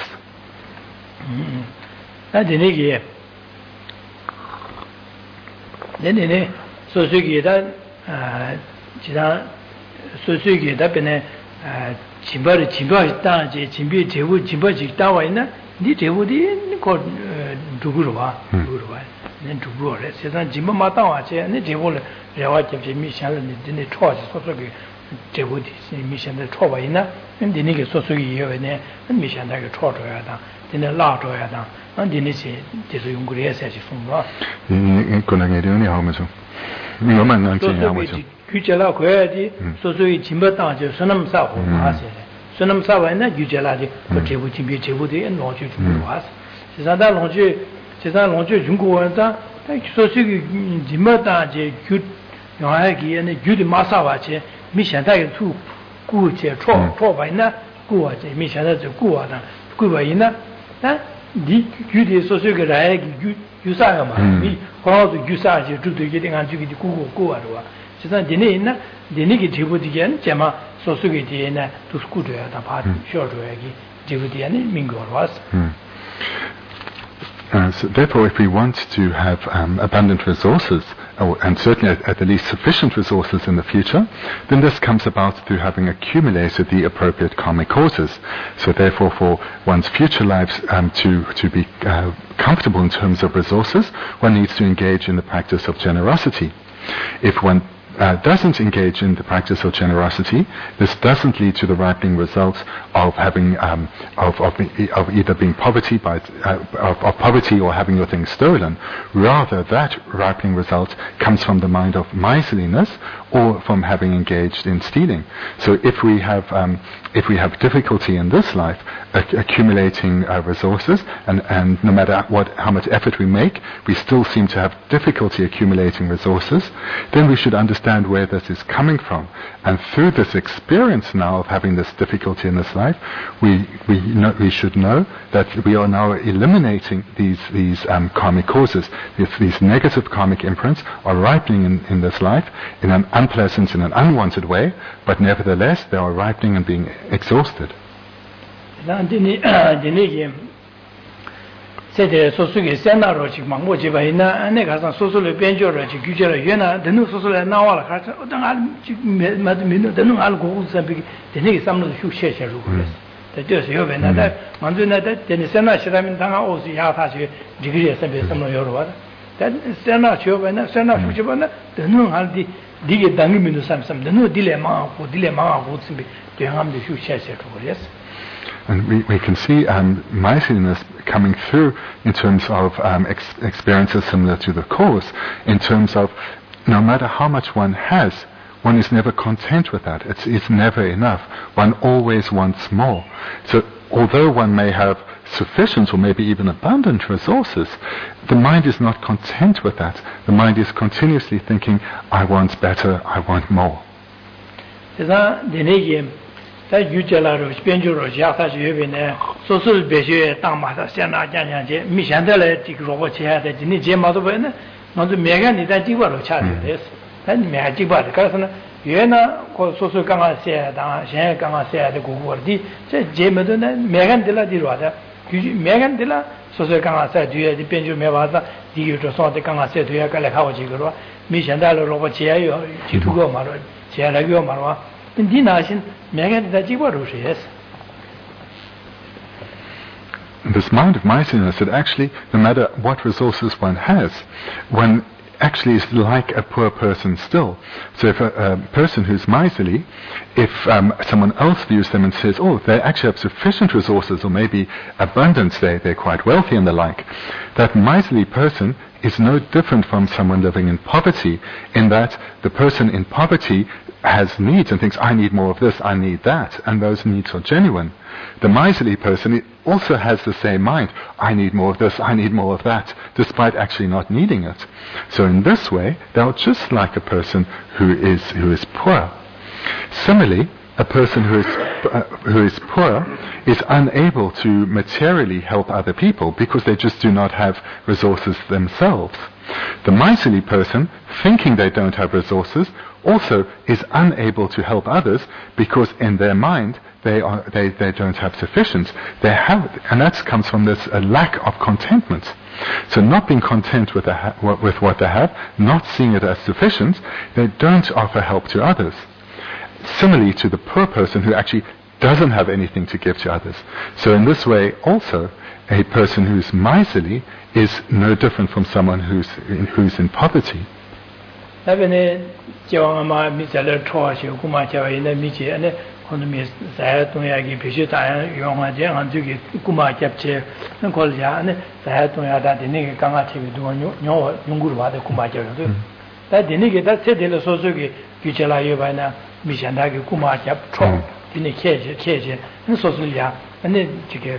Then so that chimba danje chimbi jewu chimba jiktawa ina ni jewu di ko dugurwa nen dugure sedan jimba matawa che ne jewu le rewa che mi shan le ne chwa so so ge jewu di mi shan de chwa ina ndi ni ge so so ge ye ne mi shan da ge chwa chwa ya da ne la chwa ya da ndi ni che de so yung gure se chi fun ba ko na ge de ni ha ma so mi ma nan chi ya ma so 규제라 거야지 소소히 짐바다죠 선남사고 하세요 선남사와나 규제라지 그 제부 준비 제부대 노주 좀 와서 지사다 노주 지사 노주 중국원다 소소히 짐바다지 규 영화기에는 규리 마사와지 미션다게 투 구제 초바이나 구와지 미션다지 구와다 구바이나 니 규리 소소히 라야기 유사야마 이 거기서 유사지 주도게 된한 주기 구와도와 지난 디네나 디네기 제부디겐 제마 소수기디에나 두스쿠드야다 바 쇼르야기 제부디에니 민고르와스. So therefore, if we want to have abundant resources, and certainly at the least sufficient resources in the future, then this comes about through having accumulated the appropriate karmic causes. So therefore, for one's future lives to be comfortable in terms of resources, one needs to engage in the practice of generosity. If one doesn't engage in the practice of generosity, this doesn't lead to the ripening results of having of either being poverty of poverty or having your things stolen. Rather, that ripening result comes from the mind of miserliness or from having engaged in stealing. So if we have difficulty in this life accumulating resources, and no matter how much effort we make, we still seem to have difficulty accumulating resources, then we should understand where this is coming from. And through this experience now of having this difficulty in this life, we should know that we are now eliminating these karmic causes. These negative karmic imprints are ripening in this life in an unpleasant, in an unwanted way, but nevertheless they are ripening and being exhausted. 세대 소수게 세나로지 망고지 바이나 내가서 소수를 변조로지 규제를 연나 되는 소수를 나와라 가서 어떤 맞으면 되는 알고 우선비 되게 삼는 휴셰셰로 그래서 대저서 요변나다 만두나다 되는 세나 시라면 당하 오시 야타시 디그리에서 배섬로 여러와 세나 쇼변나 세나 휴제변나 되는 알디 디게 당기면도 삼삼 되는 딜레마고 우선비 대함도 휴셰셰로 그래서. And we can see miserliness coming through in terms of experiences similar to the cause, in terms of no matter how much one has, one is never content with that. It's never enough. One always wants more. So although one may have sufficient or maybe even abundant resources, the mind is not content with that. The mind is continuously thinking, I want better, I want more. 다 유절라로 변조로 야사지 회변에 소설 배셔에 땅마다 세나 장장제 미션들에 디그로고 해야 돼. 니 제마도 보네. 먼저 매간이다 디고로 차야 돼. 단 매지바 그래서는 얘나 그 소설 강화세야 당 신 강화세야 돼 고고디 제 제마도는 매간들라 디로하다. 매간들라 소설 강화세 뒤에 변조 매와서 디유저 소대 강화세 뒤에 갈래 가고 지그로 미션들로 로고 제요 지두고 말어 제라고 말어 And this mind of miserliness, that actually, no matter what resources one has, one actually is like a poor person still. So if a person who's miserly, if someone else views them and says, oh, they actually have sufficient resources or maybe abundance, they're quite wealthy and the like, that miserly person is no different from someone living in poverty, in that the person in poverty has needs and thinks, I need more of this, I need that, and those needs are genuine. The miserly person also has the same mind, I need more of this, I need more of that, despite actually not needing it. So in this way, they are just like a person who is poor. Similarly, a person who is poor is unable to materially help other people because they just do not have resources themselves. The miserly person, thinking they don't have resources, also is unable to help others because in their mind they don't have sufficient. And that comes from this lack of contentment. So not being content with what they have, not seeing it as sufficient, they don't offer help to others. Similarly to the poor person who actually doesn't have anything to give to others. So in this way also, a person who's miserly is no different from someone who's in poverty. 미션하게 구마잡 총 이네 케제 소소리야 아니 지게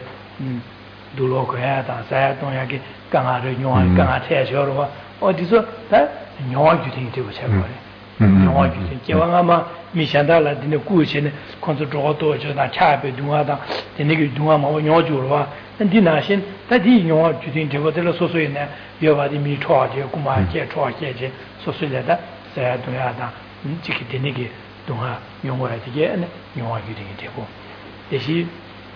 둘로거야다 사야동야게 강아를 용할 강아 태셔로 어디서 다 용할 주딩이 되고 제거래 용할 주딩 제왕아마 미션달라 디네 구시네 콘트롤도 저나 차베 동하다 디네게 동하마 용주로와 디나신 다디 용할 주딩 되고 될 소소이네 여바디 미초아제 구마제 초아제제 소소리다 사야동야다 지게 디네게 동하 용어라 되게 용어 규정이 되고 대시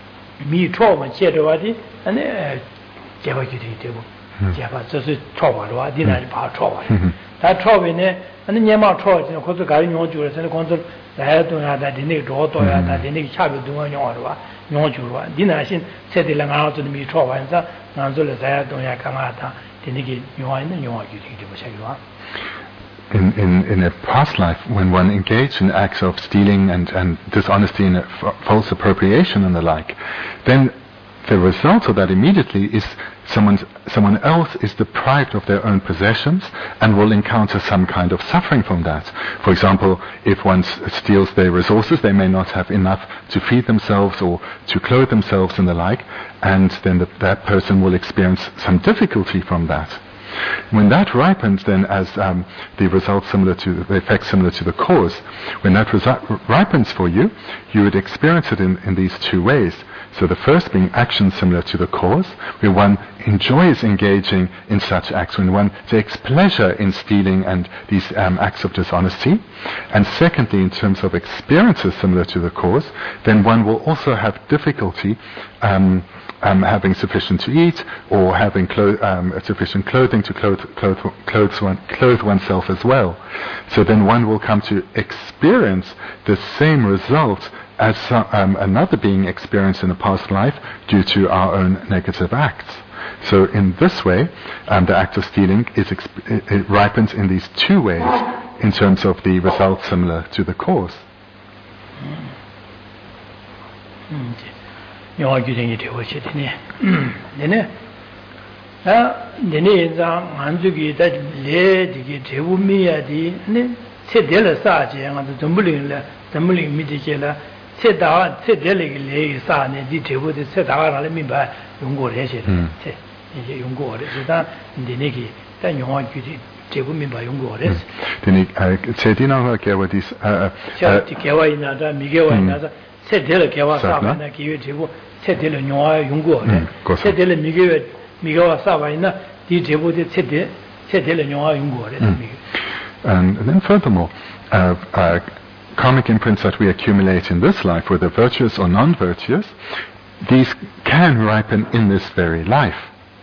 미초만 제도와디 아니 제가 규정이 되고 제가 저서 초바로와 디나리 바 초바 다 초베네 아니 녀마 초지는 거기서 가는 용어 주로서 건설 나야동하다 디네 로도야다 디네 차비 동화 용어로와 용어 주로와 디나신 세들랑 알아도 미초와서 난절에 나야동야 강하다 디네기 용어는 용어 규정이 되고 시작이와 In a past life, when one engaged in acts of stealing and dishonesty and false appropriation and the like, then the result of that immediately is someone else is deprived of their own possessions and will encounter some kind of suffering from that. For example, if one steals their resources, they may not have enough to feed themselves or to clothe themselves and the like, and then that person will experience some difficulty from that. When that ripens, then as the result the effect similar to the cause, when that ripens for you, you would experience it in these two ways. So the first being action similar to the cause, where one enjoys engaging in such acts, when one takes pleasure in stealing and these acts of dishonesty. And secondly, in terms of experiences similar to the cause, then one will also have difficulty having sufficient to eat, or having sufficient clothing to clothe oneself as well. So then one will come to experience the same result as another being experienced in a past life due to our own negative acts. So in this way, the act of stealing it ripens in these two ways in terms of the result similar to the cause. 영화 규정이 되고 있으니 네네 네네 자 만족이 다 레디게 대부미야디 네 세델 사제 아주 전물링 미디게라 세다 세델이 레이 사네 디 대부데 세다가라 미바 용고래시 세 이제 용고래 그다 네네기 다 영화 규정 대부미바 용고래 되니 세디나가 개와디스 개와이나다 미개와이나다 세델 개와 사바나 기회 되고 세델 용화 용고래 세델 미개와 사바이나 디 제보데 세델 용화 용고래 And then furthermore, karmic imprints that we accumulate in this life, whether virtuous or non-virtuous, these can ripen in this very life.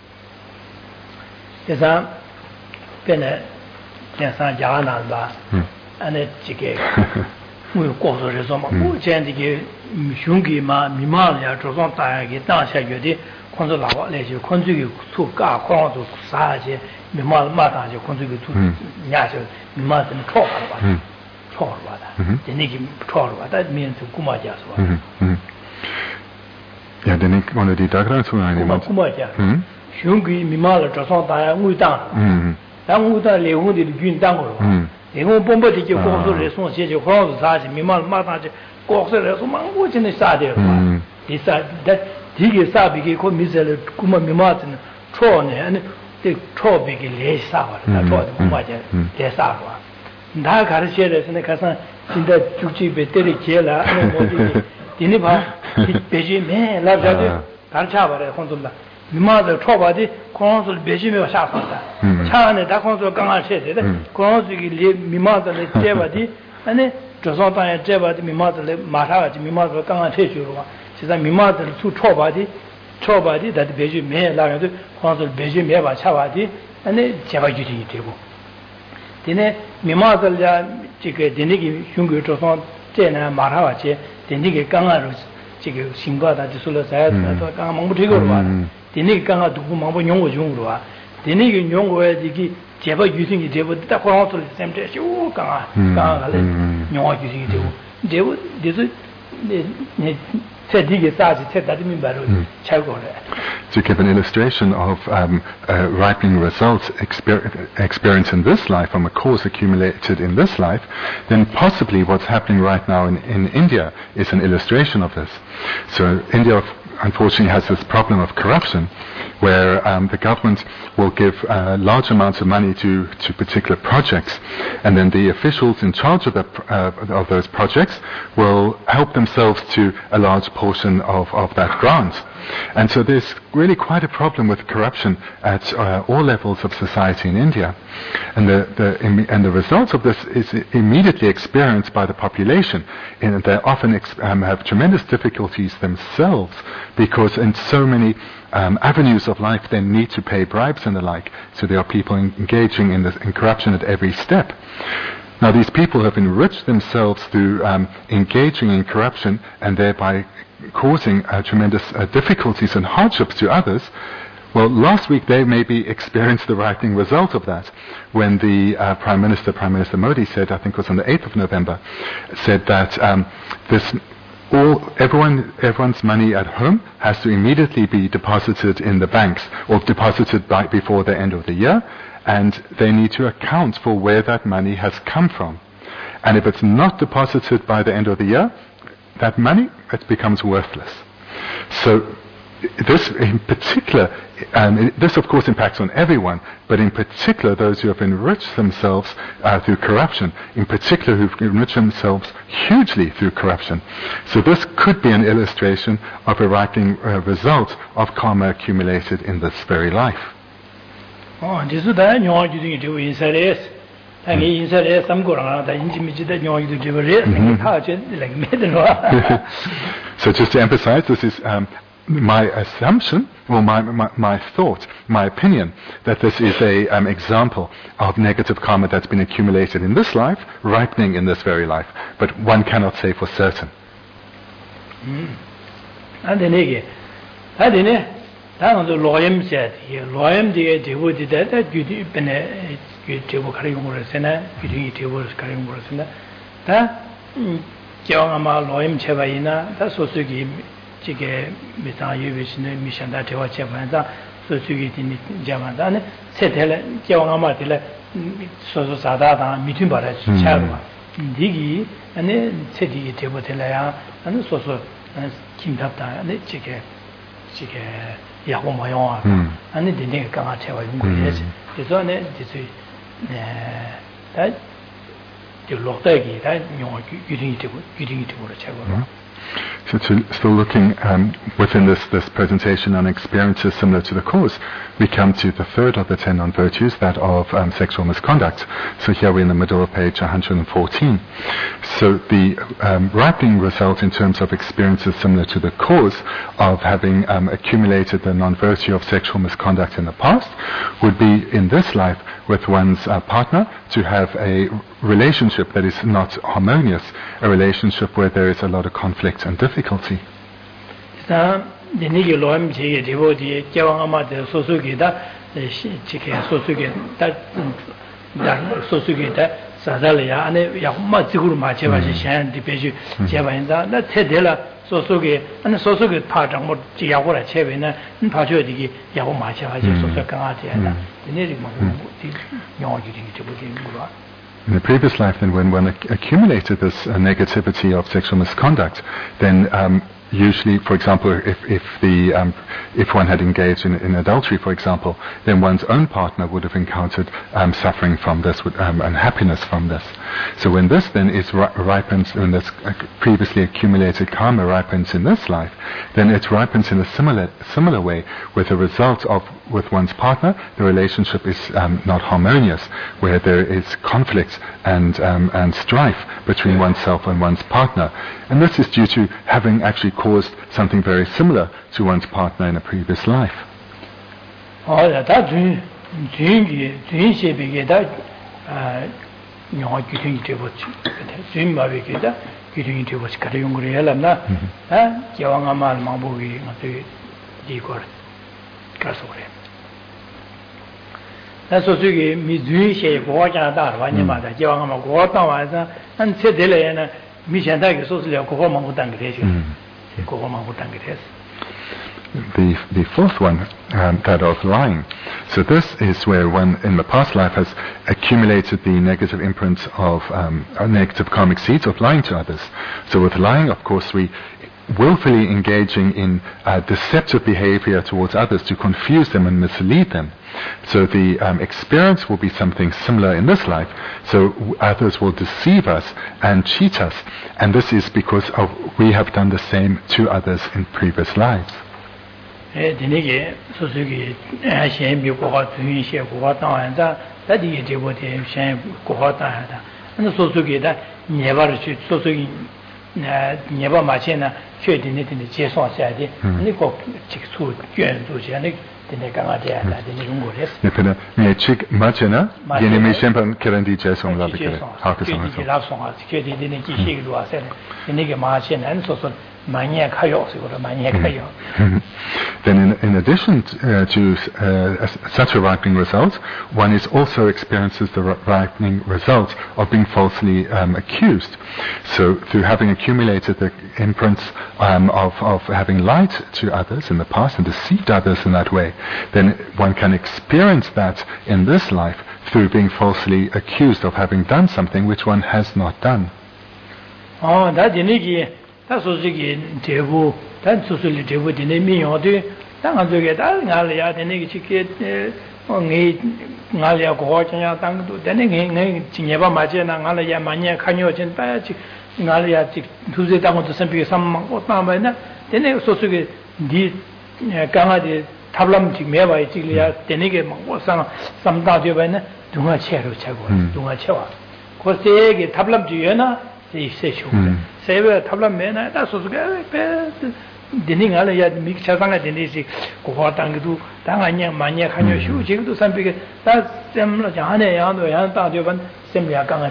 그래서 변에 그래서 자나다 안에 지게 뭐 고소해서 막 우전지게 흉기마 미마야 조선 다야게 당샤게디 콘솔라와 레지 콘주기 수가 광도 사제 미마 마다제 콘주기 수 냐죠 미마는 초하다 초하다 되니기 초하다 means 구마자서 Ja, denn ich wollte die Dagra zu einem 구마자 흉기 미마를 저선 다야 우당 당우다 레온의 균당으로 레온 bomba되게 고소를 손시지 호로 사지 미마 마다지 고소를 소망고진의 사대로 이사 디게 사비게 고 미셀 구마 미마는 초네 아니 초비게 레사와 초도 구마제 레사와 나 가르쳐서는 가서 진짜 죽지베 때리 제라 아니 뭐지 디니 봐 베지메 라자데 가르쳐봐라 혼돈다 미마들 초바디 공원을 베지메 샤스다 차 안에 다 공원 강할 세대 공원이 미마들 제바디 아니 저선단에 제바디 미마들 마사가지 미마들 강한 세주로 진짜 미마들 수 초바디 다 베지메 라자데 공원을 베지메 봐 차바디 아니 제바주디 되고 디네 미마들야 지게 디니기 흉교 저선 제나 마라와지 디니기 강하로 지게 신과다 지술로 사야도 강한 망부되고 봐 디니기 강하 두고 망부 용고 중으로 와 디니기 용고에 지기 제바 유승이 되고 딱 공원을 샘때 쭉 강하래 용고 유승이 되고 데서 네 세디게 사지 세다디민 바로 차고래. To give an illustration of ripening results experience in this life from a cause accumulated in this life, then possibly what's happening right now in India is an illustration of this. So India unfortunately has this problem of corruption where the government will give large amounts of money to particular projects, and then the officials in charge of those projects will help themselves to a large portion of that grant. And so there's really quite a problem with corruption at all levels of society in India. And the results of this is immediately experienced by the population. And they often have tremendous difficulties themselves because in so many avenues of life they need to pay bribes and the like. So there are people engaging in corruption at every step. Now these people have enriched themselves through engaging in corruption and thereby causing tremendous difficulties and hardships to others. Well, last week they maybe experienced the ripening result of that when the Prime Minister Modi said, I think it was on the 8th of November, said that everyone's money at home has to immediately be deposited in the banks or deposited before the end of the year, and they need to account for where that money has come from. And if it's not deposited by the end of the year, that money, it becomes worthless. So this in particular, this of course impacts on everyone, but in particular those who have enriched themselves through corruption, in particular who've enriched themselves hugely through corruption. So this could be an illustration of a ripening result of karma accumulated in this very life. Oh, this is the new you do inside. So just to emphasize, this is my assumption, or my thought, my opinion, that this is an example of negative karma that's been accumulated in this life, ripening in this very life. But one cannot say for certain. Loyam said, Loyam devoted that you table Karimurasena, you table Karimurasena, that Jawama Loyam Chevaina, that's also give Chige Mitayu Mission that Tewa Chevanda, so to get in Jamandan, Setele, Jawama, so Sadada, Mitimbara, Chalwa, Digi, and then Seti Table Telea, and also Kim Tapta, and Chike. Yahumayon, and the nigger can tell you, it's on it, that you look like it, that you need to check. So still looking within this presentation on experiences similar to the cause, we come to the third of the 10 non-virtues, that of sexual misconduct. So here we're in the middle of page 114. So the ripening result in terms of experiences similar to the cause of having accumulated the non-virtue of sexual misconduct in the past would be in this life with one's partner to have a relationship that is not harmonious, a relationship where there is a lot of conflict and difficulty. 소소게 아니 소소게 파장 뭐 지야고라 체베나 파줘디기 야고 마셔 소소 강아지야 내리 뭐 영어지기 저거지 뭐라. In the previous life, then, when one accumulated this negativity of sexual misconduct, then usually, for example, if one had engaged in adultery, for example, then one's own partner would have encountered suffering from this, unhappiness from this. So when this then is ripens, when this previously accumulated karma ripens in this life, then it ripens in a similar way. With the result of with one's partner, the relationship is not harmonious, where there is conflict and strife between oneself and one's partner, and this is due to having actually caused something very similar to one's partner in a previous life. That's what you me watch out that one, mother, Joang, go out and sit there and Mission Tag is also The fourth one, that of lying. So this is where one in the past life has accumulated the negative imprints of negative karmic seeds of lying to others. So with lying, of course, we willfully engaging in deceptive behavior towards others to confuse them and mislead them. So the experience will be something similar in this life. So others will deceive us and cheat us, and this is because of we have done the same to others in previous lives. Never much in a shade in it in the Jason said, and they got chicks to join to Janik, the Negamadia, the Nunguris. Chick Machina, Yenimi Shempan Kerandi Jason Labicate, love song, skated in the Kishik to us, the Nigamachin, and so Mania Kayos, or Mania Kayo. Then, in addition to such a ripening result, one is also experiences the ripening result of being falsely accused. So, through having accumulated the imprints of having lied to others in the past and deceived others in that way, then one can experience that in this life through being falsely accused of having done something which one has not done. Oh, that's also again, Devu, that's also the Devu, the name of the Tangazuga, Nalia, the negative only Nalia Gohania, Tangu, then again, Tineva Majana, Nalia, Mania, Canyo, and Pachi, Nalia, to the down to simply some Otama, then they also get the Gama, Tablam, Timeva, Tilia, the negative was some Dajavana, do not share with Chago, do not show. Because they get Tablam Giana. Say Save Tabla Mena, that's what's good. Dinning Alia, Mix Chavanga, Denisi, Kuhatangu, Tanganya, Mania, Kanyo, Shu, to some big, that's them, Jana, Jovan, Semia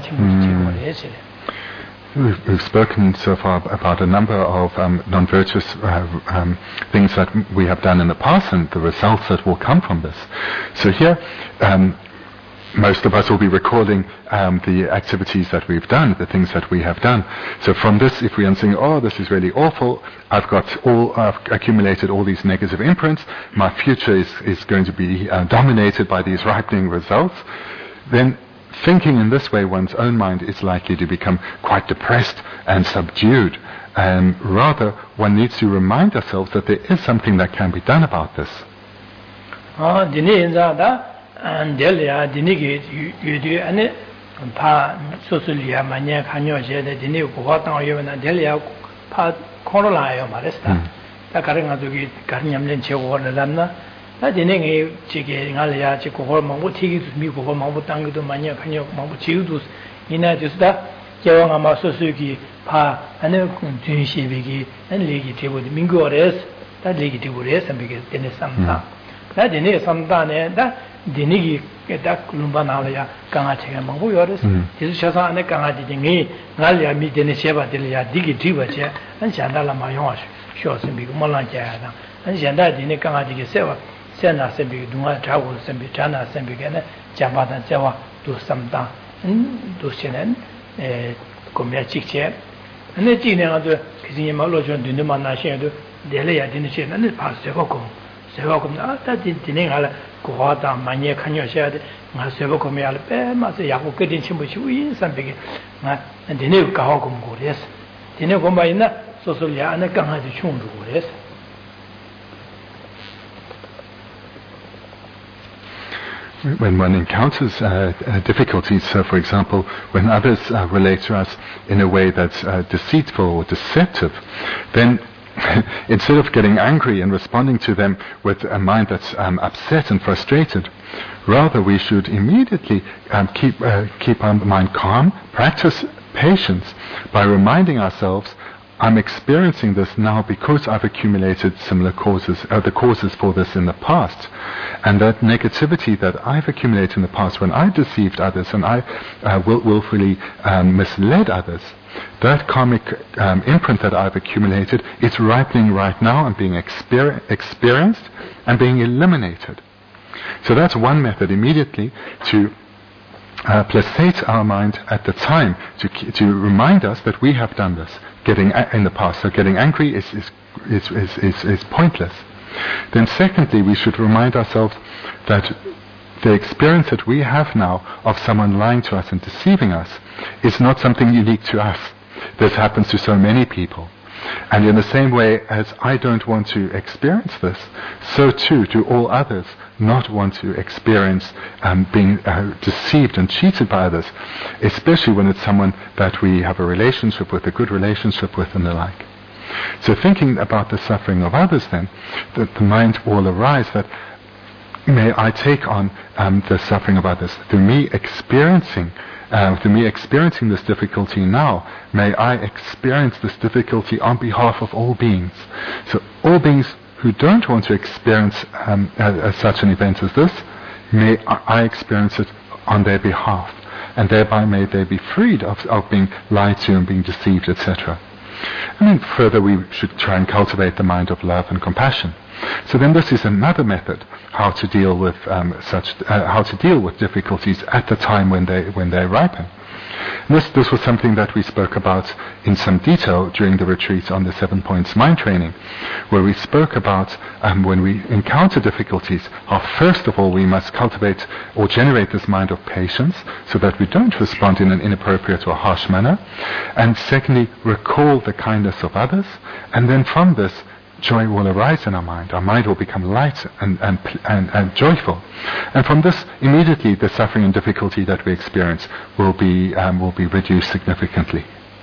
We've spoken so far about a number of non-virtuous things that we have done in the past and the results that will come from this. So here, most of us will be recalling the activities that we've done, the things that we have done. So from this, if we are saying, oh, this is really awful, I've accumulated all these negative imprints, my future is going to be dominated by these ripening results, then thinking in this way, one's own mind is likely to become quite depressed and subdued. Rather, one needs to remind ourselves that there is something that can be done about this. And Delia, Dinigate, you do any Pa Socialia, Mania, Canyo, the Dinu, Kuatan, and Delia, Pa Corolai, Maresta, Takaranga to get Carniam Lenche or Lana, that Dining, Chiki, Alia, Chico, Mamuti, Miko, Mamutango to Mania, Canyo, Mamuchildus, Inajusta, Yawama Sosuki, Pa, and Junshi Bigi, and Legiti with Mingores, that Legiti would rest and begin some time. That in some time, that Dinigi get that Lumbanalia, Gangachi and Manguyoris, is Shazan and Gangaji, Nalia meet Denisheva Delia, Digi Tibacha, and Chandala Mayosh, shows in Big Molanja, and Janda Dini Gangaji Seva, Sena Sembi, Duma Travel, Sembi Chana, Sembigana, Jabata Java, do some down, and do Shenan, Comia Chiche, and the Gina, the Kizimologian, the Numanashe, the Lea Dinishin, and the past Sevocum. Sevocum, that didn't go out on Mania Canyon shed, and Sevocum Alabama, the Yaku getting Chimbuchi, something, and the new Kahogum, yes. The new Gombaina, Sosolia, and the Ganga de Chundu, yes. When one encounters difficulties, for example, when others relate to us in a way that's deceitful or deceptive, then instead of getting angry and responding to them with a mind that's upset and frustrated, rather we should immediately keep our mind calm, practice patience by reminding ourselves, I'm experiencing this now because I've accumulated similar causes, the causes for this in the past. And that negativity that I've accumulated in the past when I deceived others and I willfully misled others, that karmic imprint that I've accumulated is ripening right now and being experienced and being eliminated. So that's one method immediately to placate our mind at the time to remind us that we have done this in the past. So getting angry is pointless. Then secondly, we should remind ourselves that the experience that we have now of someone lying to us and deceiving us is not something unique to us. This happens to so many people. And in the same way as I don't want to experience this, so too do all others not want to experience being deceived and cheated by others, especially when it's someone that we have a relationship with, a good relationship with and the like. So thinking about the suffering of others then, that the mind will arise that may I take on the suffering of others through me experiencing this difficulty now, may I experience this difficulty on behalf of all beings. So all beings who don't want to experience such an event as this, may I experience it on their behalf, and thereby may they be freed of being lied to and being deceived, etc. And then further we should try and cultivate the mind of love and compassion. So then this is another method how to deal with difficulties at the time when they ripen. And this was something that we spoke about in some detail during the retreat on the 7 points mind training, where we spoke about when we encounter difficulties, how first of all we must cultivate or generate this mind of patience so that we don't respond in an inappropriate or harsh manner, and secondly recall the kindness of others, and then from this joy will arise in our mind. Our mind will become light and joyful, and from this immediately the suffering and difficulty that we experience will be reduced significantly.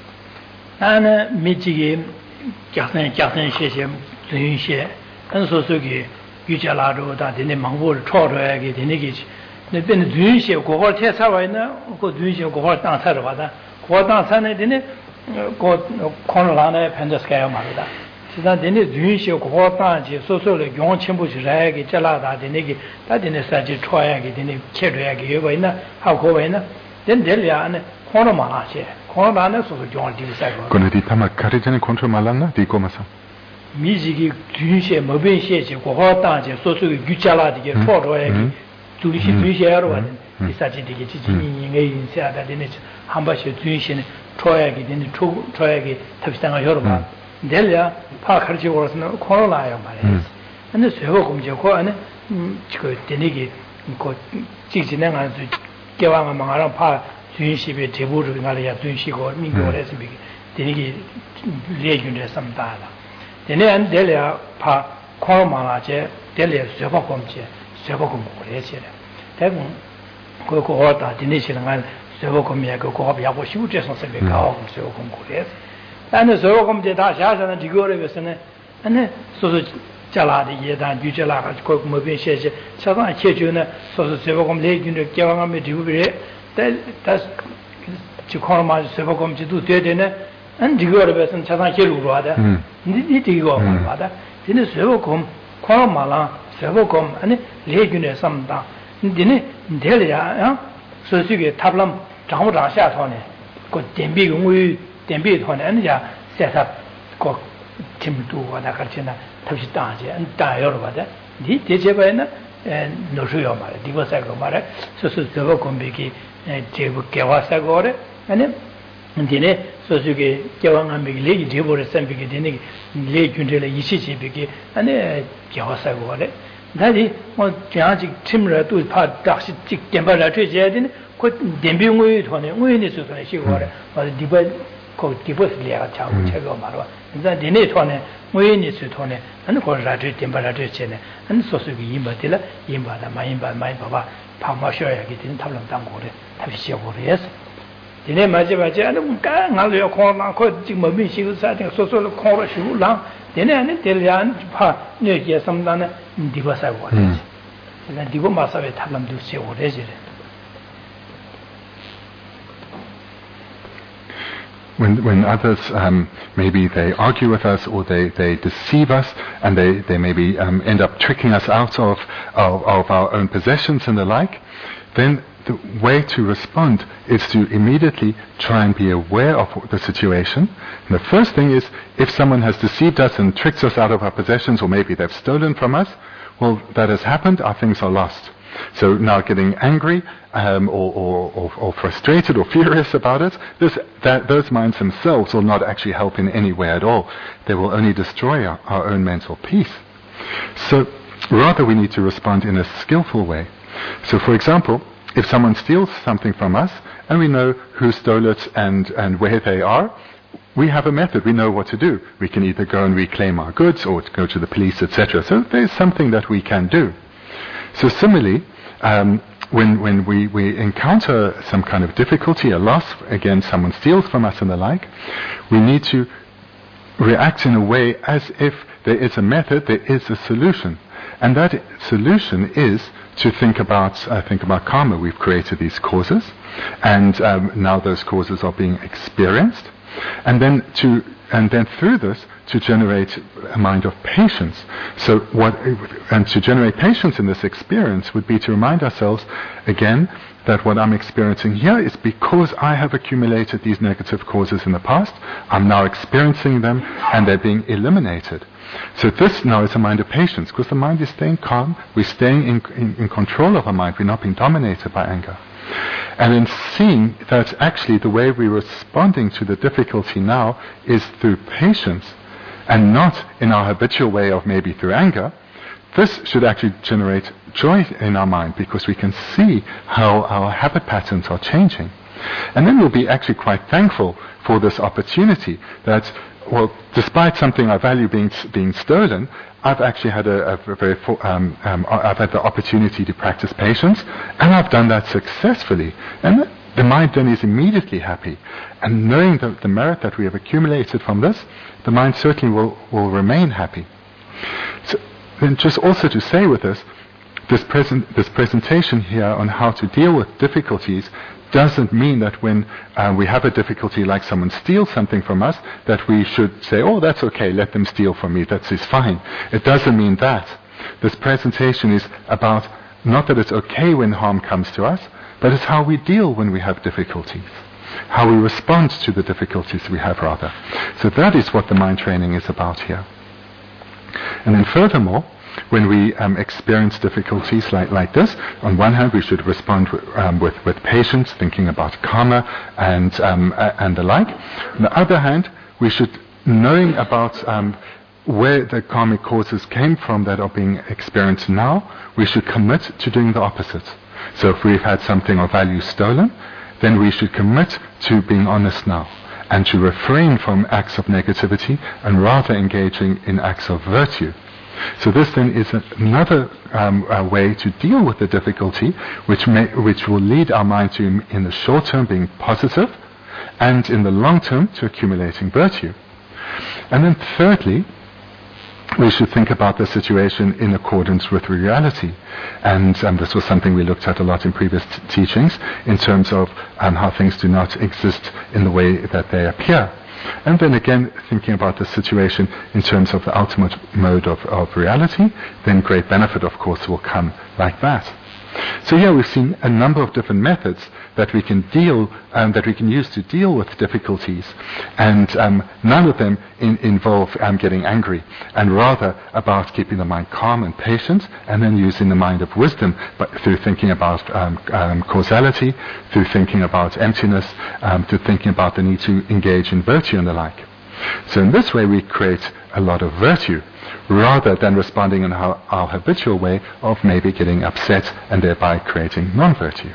Then the Dunshio Gortanji, Sosole, Yon Chimbuch Rag, Jalada, the Nigi, that in a Saji Troyag, in a Kerag, how Govena, then Delia and Konomanache, Konomana, so John D. Sago. Coneditama Caritan contra Malana, di Comasa. Miziki, Dunshia, Mobin Shechi, Gortanji, Sosole, Guchala, the Troyag, Tulishi Dunshia, the Saji in Sada, in it, Hambash, Dunshin, Troyag, in the Troyag, Tapstanga Yorba. Delia, Parkerji was no Corolaya, and the Sevocum Jocoane, Chico, Denigi, Chichinan, Gavama Mangara Pa, Tunshi, Tibu, Nalia, Tunshiko, Mingo, Recipe, Denigi, Legion, some data. The name Delia Pa, Coromalace, Delia, Sevocumce, Sevocum, Then Cocohota, Denisian, Sevocum, Cocoa, was you just on Sevocum, and the Sorocum de Dasha and the Gorivis, and then so Jaladi, Yedan, Ujala, Cook Mobin, Savan Chejuna, so the Sevocum Lake in the Gavama Dubire, that's Chicorma Sevocum to do dinner, and the Gorivis and Savan Cheluada, Nitigo, then the Sevocum, Coromala, Sevocum, and Lake in some down. Dinner, Delia, so you get Tablam, Tahoda Shatone, got Dembi. Dembi and ya set up got Tim do what I can touch down and die over that. Did Jabana and no Shuyama, Divasagomara, so Sevocum Biki, Jabukawasagore, and then dine sosuke gyawanga migi debore sambige dine le gyundele yichi bige ane gyawasa gore dadi mo jaji timra tu pa dashi tik demba la tje dine ko dembi ngui thone ngui ni su thone shi gore ba diba ko diba le cha go marwa da dine thone ngui ni su thone ane ko ra tje demba la tje ne ane sosuke yimba dila yimba da mai baba pa ma shoya gi dine tablam dang gore tabi shi gore yes dine maji ane ka ngalo yo ko na ko ji mo mi shi sa de so so ko ro shu la dine ane de yan pa ne ye sam da ne di ba sa go ne na di go ma sa be tablam du se o de je When others maybe they argue with us or they deceive us and they maybe end up tricking us out of our own possessions and the like, then the way to respond is to immediately try and be aware of the situation. And the first thing is, if someone has deceived us and tricked us out of our possessions, or maybe they've stolen from us, well, that has happened, our things are lost. So now getting angry or frustrated or furious about it, those minds themselves will not actually help in any way at all. They will only destroy our own mental peace. So rather we need to respond in a skillful way. So for example, if someone steals something from us and we know who stole it and where they are, we have a method, we know what to do. We can either go and reclaim our goods or go to the police, etc. So there's something that we can do. So similarly, when we encounter some kind of difficulty, a loss, again, someone steals from us and the like, we need to react in a way as if there is a method, there is a solution. And that solution is to think about karma. We've created these causes, and now those causes are being experienced, and then through this to generate a mind of patience. So to generate patience in this experience would be to remind ourselves again that what I'm experiencing here is because I have accumulated these negative causes in the past. I'm now experiencing them and they're being eliminated. So this now is a mind of patience, because the mind is staying calm, we're staying in control of our mind, we're not being dominated by anger. And in seeing that actually the way we're responding to the difficulty now is through patience and not in our habitual way of maybe through anger, this should actually generate joy in our mind, because we can see how our habit patterns are changing. And then we'll be actually quite thankful for this opportunity that, well, despite something I value being stolen, I've actually had I've had the opportunity to practice patience, and I've done that successfully. And the mind then is immediately happy. And knowing the merit that we have accumulated from this, the mind certainly will remain happy. So then just also to say with this presentation here on how to deal with difficulties doesn't mean that when we have a difficulty like someone steals something from us, that we should say, oh, that's okay, let them steal from me, that is fine. It doesn't mean that. This presentation is about not that it's okay when harm comes to us, but it's how we deal when we have difficulties, how we respond to the difficulties we have rather. So that is what the mind training is about here. And then furthermore, when we experience difficulties like this, on one hand we should respond with patience, thinking about karma and the like. On the other hand, we should, knowing about where the karmic causes came from that are being experienced now, we should commit to doing the opposite. So if we've had something of value stolen, then we should commit to being honest now and to refrain from acts of negativity and rather engaging in acts of virtue. So this then is another way to deal with the difficulty, which will lead our mind to, in the short term, being positive, and in the long term, to accumulating virtue. And then thirdly, we should think about the situation in accordance with reality. And this was something we looked at a lot in previous teachings, in terms of how things do not exist in the way that they appear. And then again, thinking about the situation in terms of the ultimate mode of reality, then great benefit, of course, will come like that. So here we've seen a number of different methods that we can use to deal with difficulties, and none of them involve getting angry, and rather about keeping the mind calm and patient, and then using the mind of wisdom, but through thinking about causality, through thinking about emptiness, through thinking about the need to engage in virtue and the like. So in this way we create a lot of virtue, rather than responding in our habitual way of maybe getting upset and thereby creating non-virtue.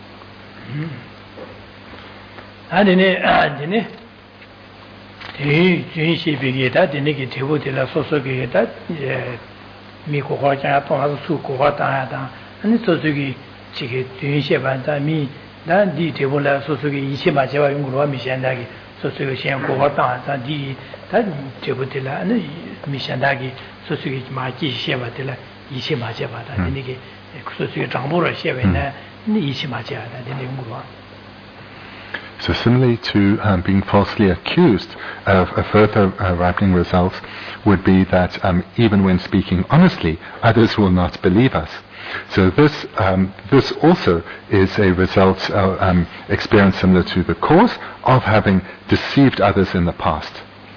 So similarly to being falsely accused, a further ripening result would be that even when speaking honestly, others will not believe us. So this also is a result experience similar to the cause of having deceived others in the past.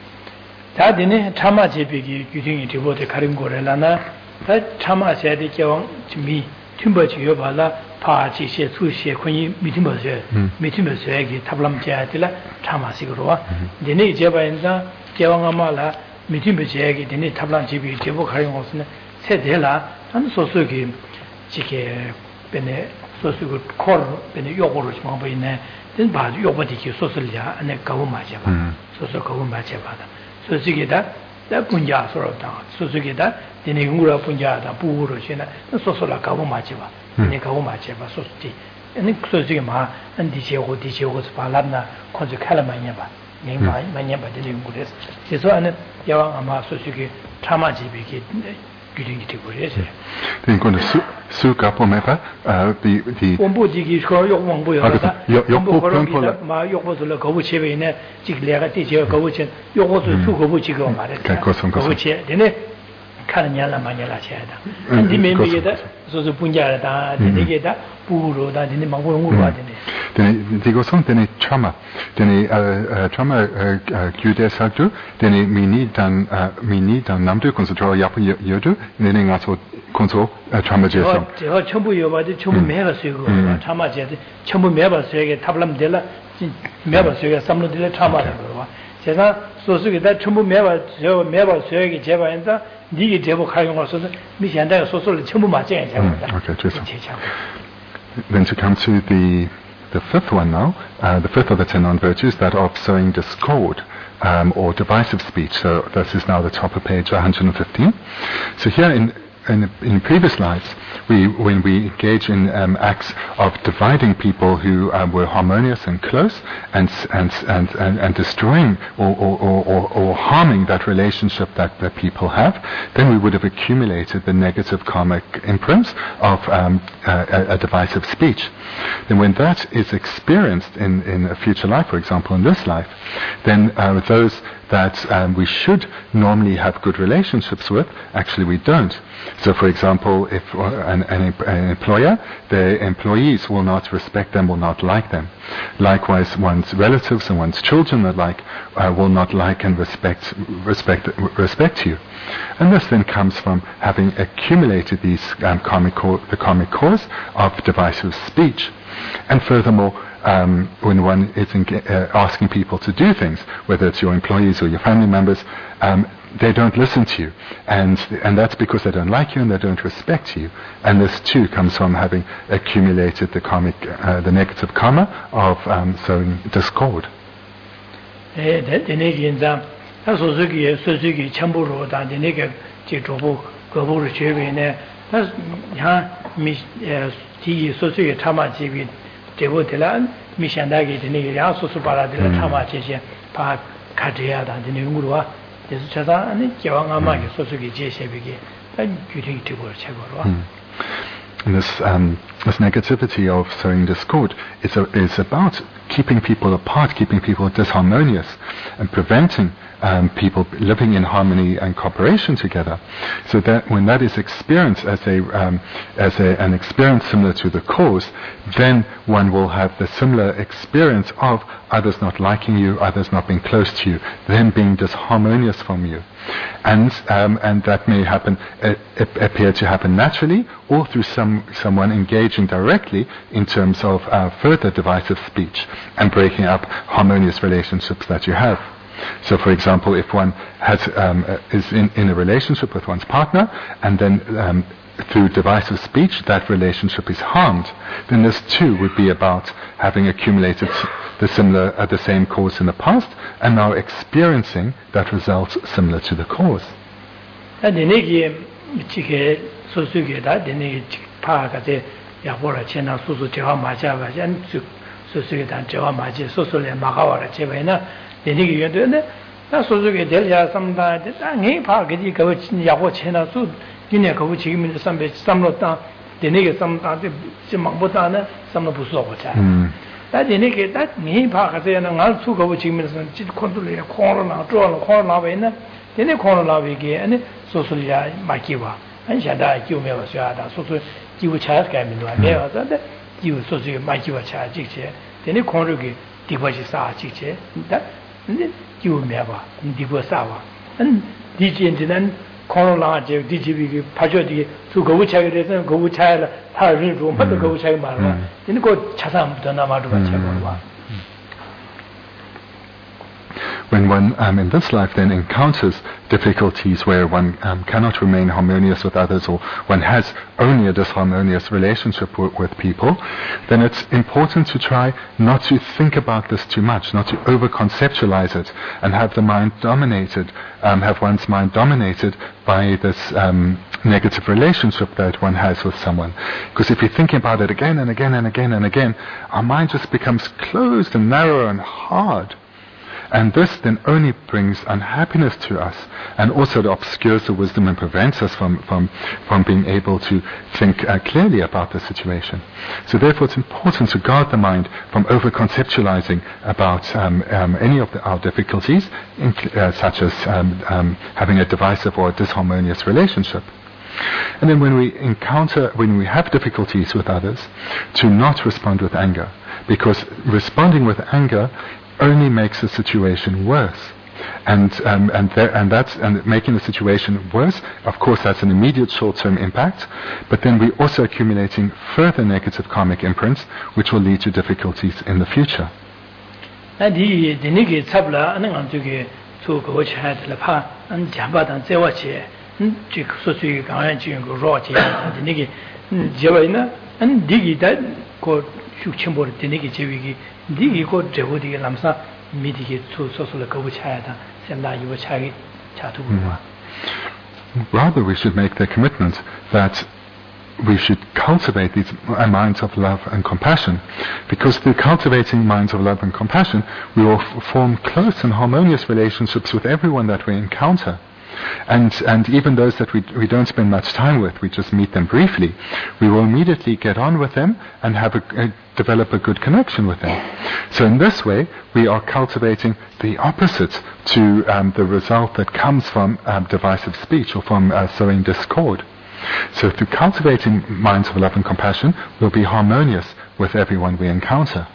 Then to come to the fifth one now, the fifth of the 10 non-virtues, that of sowing discord or divisive speech. So this is now the top of page 115. So here in previous lives, when we engage in acts of dividing people who were harmonious and close, and destroying or harming that relationship that people have, then we would have accumulated the negative karmic imprints of a divisive speech. Then when that is experienced in a future life, for example in this life, then those that we should normally have good relationships with, actually we don't. So for example, if an employer, their employees will not respect them, will not like them. Likewise, one's relatives and one's children alike will not like and respect you. And this then comes from having accumulated these the karmic cause of divisive speech. And furthermore, when one is asking people to do things, whether it's your employees or your family members, they don't listen to you, and that's because they don't like you and they don't respect you. And this too comes from having accumulated the negative karma of sowing discord. this negativity of sowing discord is about keeping people apart, keeping people disharmonious, and preventing people living in harmony and cooperation together. So that when that is experienced as an experience similar to the cause, then one will have the similar experience of others not liking you, others not being close to you, them being disharmonious from you. And that may happen, appear to happen naturally, or through someone engaging directly in terms of further divisive speech and breaking up harmonious relationships that you have. So, for example, if one is in a relationship with one's partner, and then through divisive speech that relationship is harmed, then this too would be about having accumulated the same cause in the past, and now experiencing that result similar to the cause. When one in this life then encounters difficulties where one cannot remain harmonious with others, or one has only a disharmonious relationship with people, then it's important to try not to think about this too much, not to over-conceptualize it and have the mind dominated, have one's mind dominated by this negative relationship that one has with someone. Because if you're thinking about it again and again and again and again, our mind just becomes closed and narrow and hard. And this then only brings unhappiness to us, and also it obscures the wisdom and prevents us from being able to think clearly about the situation. So therefore it's important to guard the mind from over-conceptualizing about any of our difficulties, such as having a divisive or a disharmonious relationship. And then when we have difficulties with others, to not respond with anger, because responding with anger only makes the situation worse, and making the situation worse. Of course, that's an immediate short-term impact, but then we're also accumulating further negative karmic imprints, which will lead to difficulties in the future. Rather, we should make the commitment that we should cultivate these minds of love and compassion, because through cultivating minds of love and compassion, we will form close and harmonious relationships with everyone that we encounter. And even those that we don't spend much time with, we just meet them briefly, we will immediately get on with them and develop a good connection with them. So in this way, we are cultivating the opposite to the result that comes from divisive speech or from sowing discord. So through cultivating minds of love and compassion, we'll be harmonious with everyone we encounter.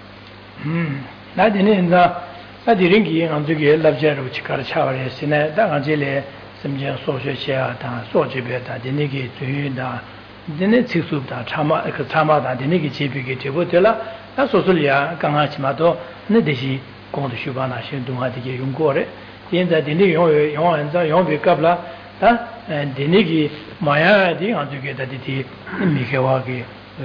Adiringi Anzuki Labjero Chikar Chawari Sina, Angele, Simjan Social Share, Sojibeta, Dinigi, Tuda, Dinetsuda, Tamada, Dinigi Chipiki, Tibutella, Sosulia, Gangachimato, Nedeshi, Gond Shubana, Shindumati Yungore, in the Dinigi and the Yombi Kabla, and Dinigi Maya, the Anzuki, the Mikawagi,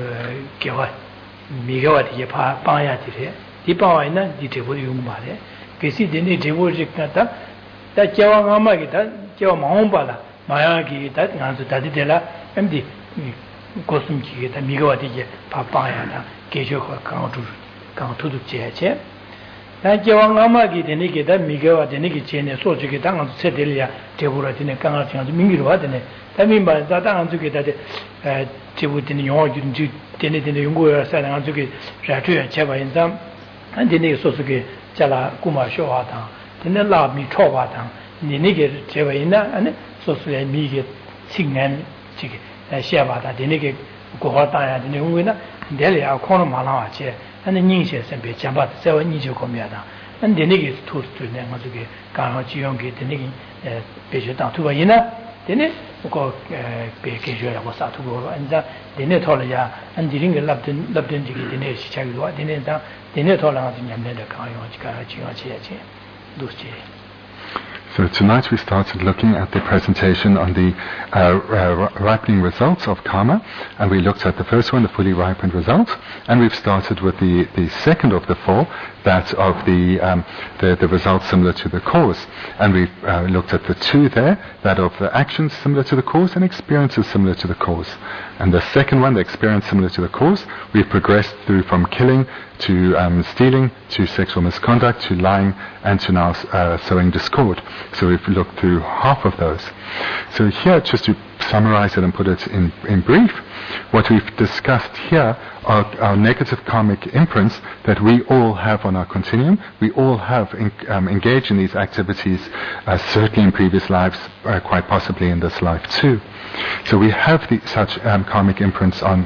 Migawati, Payati. Di pawaina di tebu yung mare kesi deni tebu jikata ta jawa ngama ki ta jawa mahomba la maya ki ta nganzu ta de la md kosum ki ta migawati je pa pa ya ta gejo ko kang tu je che Nanjawangama Deniki, that Miguel Deniki Chen, so to get down to Sedelia, Tebura, in a Kangan, Mingiruadene. That means by that I'm to get that Tebut in York, you did it in the Yungu, said I'm to get Ratu and Cheva in them, and then they so to get Jala Kuma Shoatan. Then they love me Trovatan, Niniki Cheva in that, and so to let me get sing and chicken, Shavata, Deniki Gohata, and the Yunguina, and Delia, Konomala chair. And the Nisha and be Chambat, 7 Nisha Comiada, and the niggas tooth to them to get Ganji, the niggy Page down to Vayina, then it go Pekisha was out to go, and the Netolia, and the Ringa Lapton to get the nation, Chagua, the Netola, the Yameda Karachi, Lucy. So tonight we started looking at the presentation on the ripening results of karma, and we looked at the first one, the fully ripened results, and we've started with the second of the four, that of the results similar to the cause, and we've looked at the two there, that of the actions similar to the cause and experiences similar to the cause. And the second one, the experience similar to the cause, we've progressed through from killing to stealing, to sexual misconduct, to lying, and to now sowing discord. So we've looked through half of those. So here, just to summarize it and put it in brief, what we've discussed here are our negative karmic imprints that we all have on our continuum. We all have engaged in these activities, certainly in previous lives, quite possibly in this life too. So we have such karmic imprints on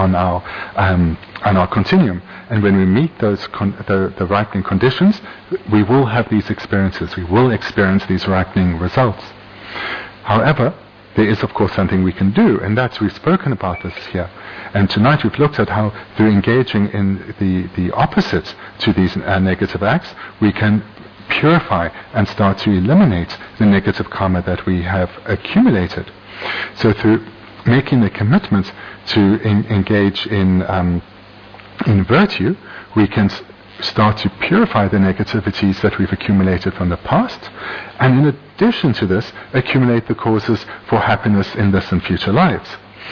our continuum, and when we meet those the ripening conditions, we will have these experiences. We will experience these ripening results. However, there is of course something we can do, and that's, we've spoken about this here. And tonight we've looked at how through engaging in the opposite to these negative acts, we can purify and start to eliminate the negative karma that we have accumulated. So through making the commitment to engage in virtue, we can start to purify the negativities that we've accumulated from the past, and in addition to this, accumulate the causes for happiness in this and future lives.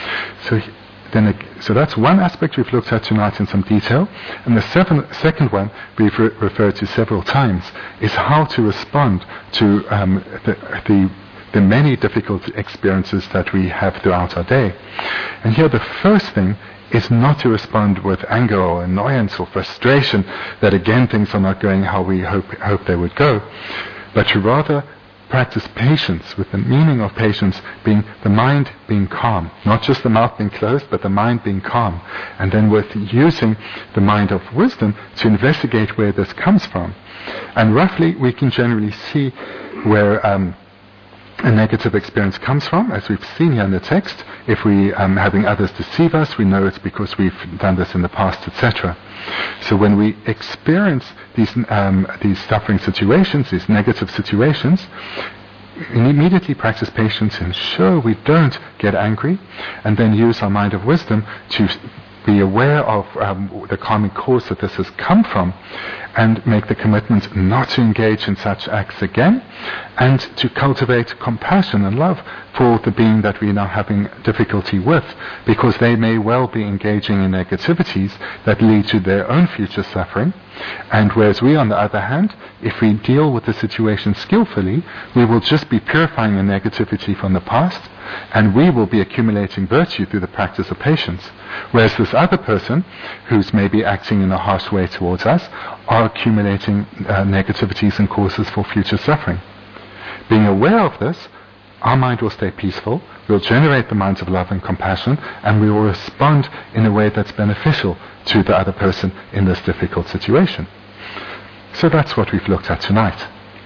So that's one aspect we've looked at tonight in some detail, and the second one we've referred to several times is how to respond to the many difficult experiences that we have throughout our day. And here the first thing is not to respond with anger or annoyance or frustration that again things are not going how we hope they would go, but to rather practice patience, with the meaning of patience being the mind being calm, not just the mouth being closed, but the mind being calm, and then with using the mind of wisdom to investigate where this comes from. And roughly we can generally see where a negative experience comes from, as we've seen here in the text. If we having others deceive us, we know it's because we've done this in the past, etc. So when we experience these suffering situations, these negative situations, immediately practice patience, ensure we don't get angry, and then use our mind of wisdom to be aware of the karmic cause that this has come from, and make the commitment not to engage in such acts again, and to cultivate compassion and love for the being that we are now having difficulty with, because they may well be engaging in negativities that lead to their own future suffering. And whereas we, on the other hand, if we deal with the situation skillfully, we will just be purifying the negativity from the past, and we will be accumulating virtue through the practice of patience. Whereas this other person, who's maybe acting in a harsh way towards us, are accumulating negativities and causes for future suffering. Being aware of this, our mind will stay peaceful, we'll generate the minds of love and compassion, and we will respond in a way that's beneficial to the other person in this difficult situation. So that's what we've looked at tonight.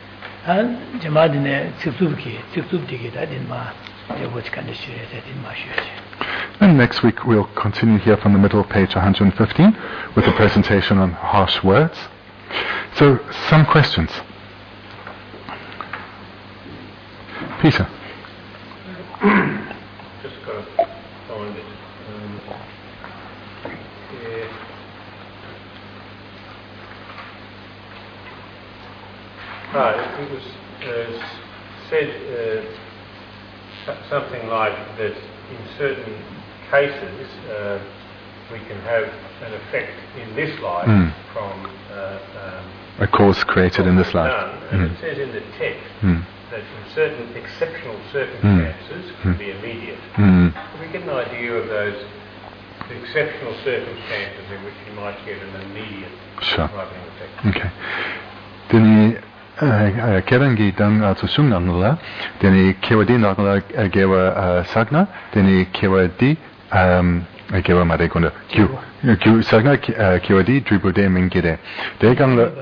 And next week we'll continue here from the middle of page 115 with a presentation on harsh words. So, some questions. Peter. Just got to find it. Right, it was said something like that in certain cases we can have an effect in this life from a cause created in this life. Done, and it says in the text that in certain exceptional circumstances can be immediate. Can we get an idea of those exceptional circumstances in which you might get an immediate ripening effect? Okay. Then Kerangi dang to sung nangla, then Kewadi nangla gewa sagna, then Kewadi gewa marekona Q sagna Kewadi tribude mingide. They gang la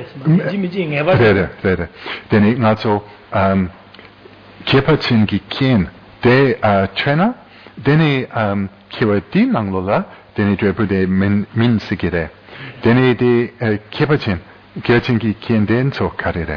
then ngato Kepachin gi kien de trainer, then Kewadi nanglola, then tribude min sigide. Then de Kepachin Kepachin kien den so karire.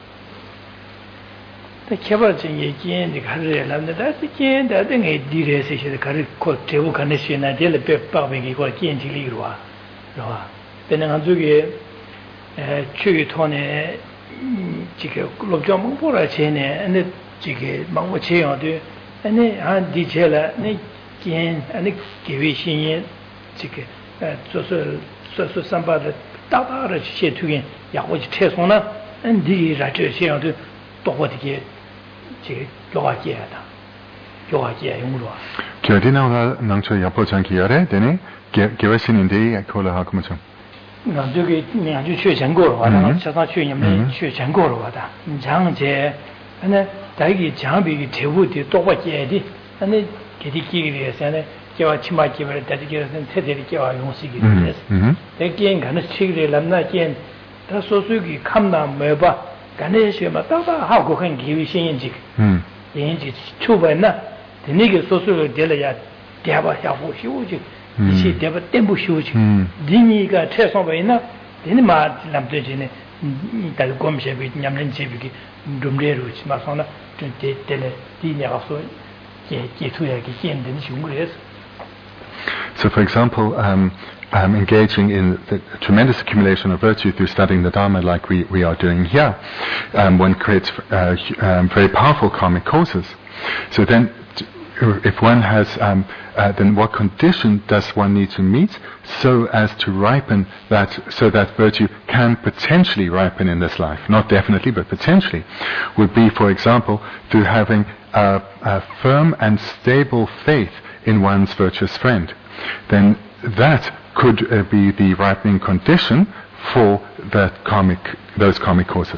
The Kepachin kien the karire lam that the kien that thing a dire se the kari ko tebu connection na dele pe pa be ko kien ti li ro wa. Then anzuge chu tone jike lobjong mo pora chene ane jike mangwo che yo de ane han di chela ne kien ane gewi shin yin jike so samba的大大的些推荐，然后去推送呢，你让这些样的多过这个教化界用了。 就那个能出要不讲起来的呢，给我新年的可了哈，怎么讲？ 那这个你看就确诊过了话，然后加上去年没确诊过了话的，你讲这，那在个墙壁贴附的多过界的，那给的几个现在。叫起码基本上在这个特别的叫用时个的，在见可能吃的人那见，他说出去看到没有吧？可能什么大大好过很给新人这个，人家出门呢，那个说出来了呀，点吧下不休息，一些点吧点不休息，另一个车上边呢，你嘛làm对的呢，大家光是被伢们这边给弄来了，马上呢，就得了，第二个说，接出来给见人凶的是。 So, for example, engaging in the tremendous accumulation of virtue through studying the Dharma like we are doing here, one creates very powerful karmic causes. So then, if one has, then what condition does one need to meet so as to ripen that, so that virtue can potentially ripen in this life? Not definitely, but potentially. Would be, for example, through having a firm and stable faith in one's virtuous friend, then that could be the ripening condition for those karmic causes.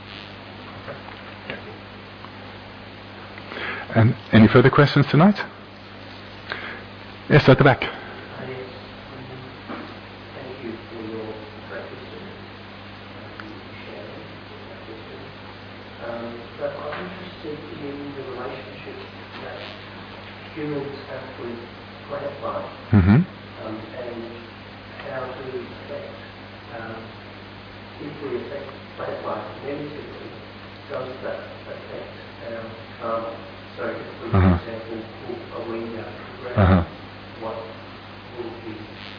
And any further questions tonight? Yes, at the back. Thank you for your practice and sharing. But I'm interested in the relationship that humans have with plant life, and how to affect, if we affect plant life negatively, does that affect our karma? So if we, for example, pull a weed out of the ground, what will be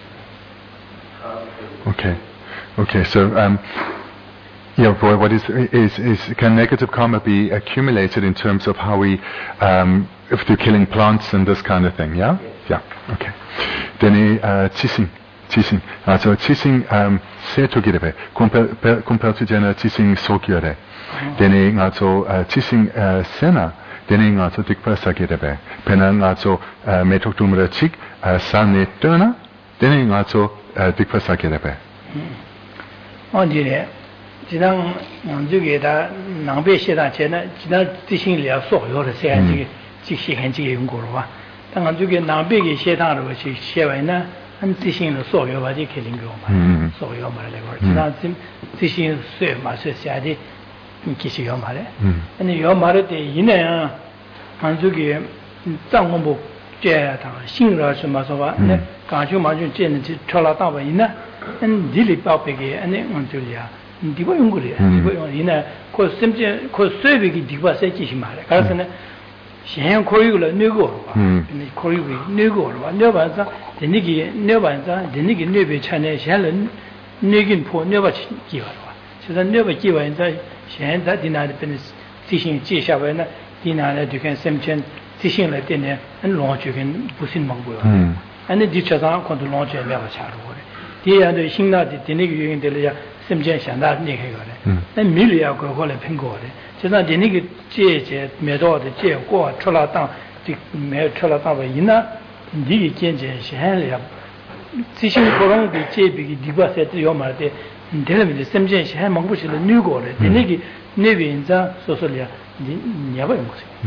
karma? Okay. So, what is can negative karma be accumulated in terms of how we, if through killing plants and this kind of thing? Yeah. Yeah. Okay. Then chising. So chising se to get compared to general chising so gyore. Then also chising sena. Then also dikpa sakirebe. Pena also metok tumra chik sane turna. Then also dikpa sakirebe. On dire, 지난 저기다 낭배 시다 전에 지난 뜻신이야 소요를 세야 지게 직시한 지게 연구로 봐. 당한 저기 낭배게 시다로 시 시에나 한 뜻신의 소요 가지 кел린 거 봐. 소요 말래 거. 지난 뜻신 쇠 마셔 시야지 기시요 말래. 근데 요 말에 때 이내야 한 저기 장원부 제다 신라什么说吧那感觉嘛就见的跳了大吧呢딜리 빠베게 안에 온줄이야. 디고 용거래. 디고 용 이나 그 심지 그 쇠비기 디고 세지시 말해. 그래서는 시행 코이를 내고 봐. 근데 코이를 내고 봐. 내봐서 되니기 내봐서 되니기 내배 차네 샬은 내긴 포 내봐 기와 봐. 그래서 내봐 기와인자 현在디나의 เป็น지신 제샤바나 디나의 두간 심천 지신을 때네 한 롱주긴 무슨 먹고요. and the Chazan control launch and Vachar. The other Hina, the Dinig Delia, Simjan Shanda Nikagore, and Milia Gogol Pingore. Chazan Dinig J, Medo, the J, Go, Trolatan, the Trolatava Ina, Digi Jenja, Shahalia. Teaching Koran, the J, Big Diva said to Yoma, the Simjan Shahamush, the New Gore, the Nigi, Nevi in Sosolia, never.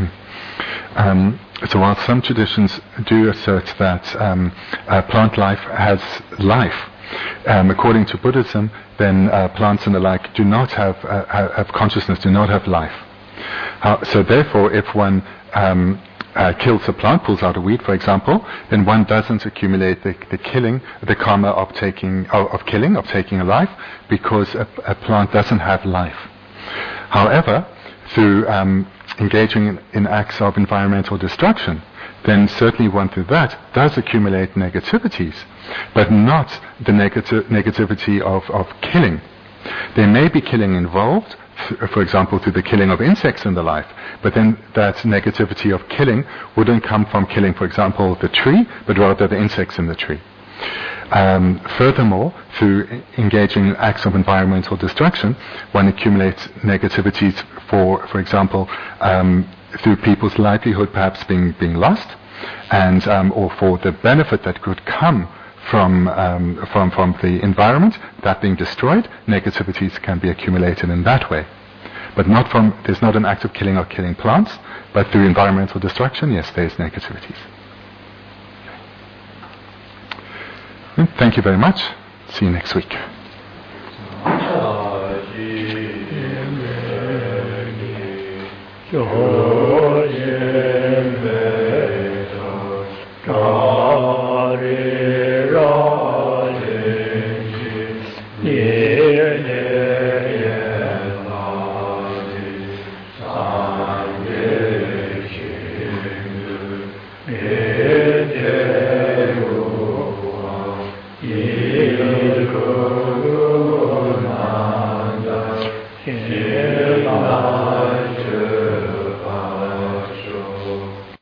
So while some traditions do assert that plant life has life, according to Buddhism, then plants and the like do not have consciousness, do not have life. So therefore, if one kills a plant, pulls out a weed, for example, then one doesn't accumulate the karma of taking a life, because a plant doesn't have life. However, through engaging in acts of environmental destruction, then certainly one through that does accumulate negativities, but not the negativity of killing. There may be killing involved, for example, through the killing of insects in the life, but then that negativity of killing wouldn't come from killing, for example, the tree, but rather the insects in the tree. Furthermore, through engaging in acts of environmental destruction, one accumulates negativities for example, through people's livelihood perhaps being lost, and or for the benefit that could come from the environment that being destroyed, negativities can be accumulated in that way. But there's not an act of killing or killing plants, but through environmental destruction, yes, there's negativities. Thank you very much. See you next week. Yo,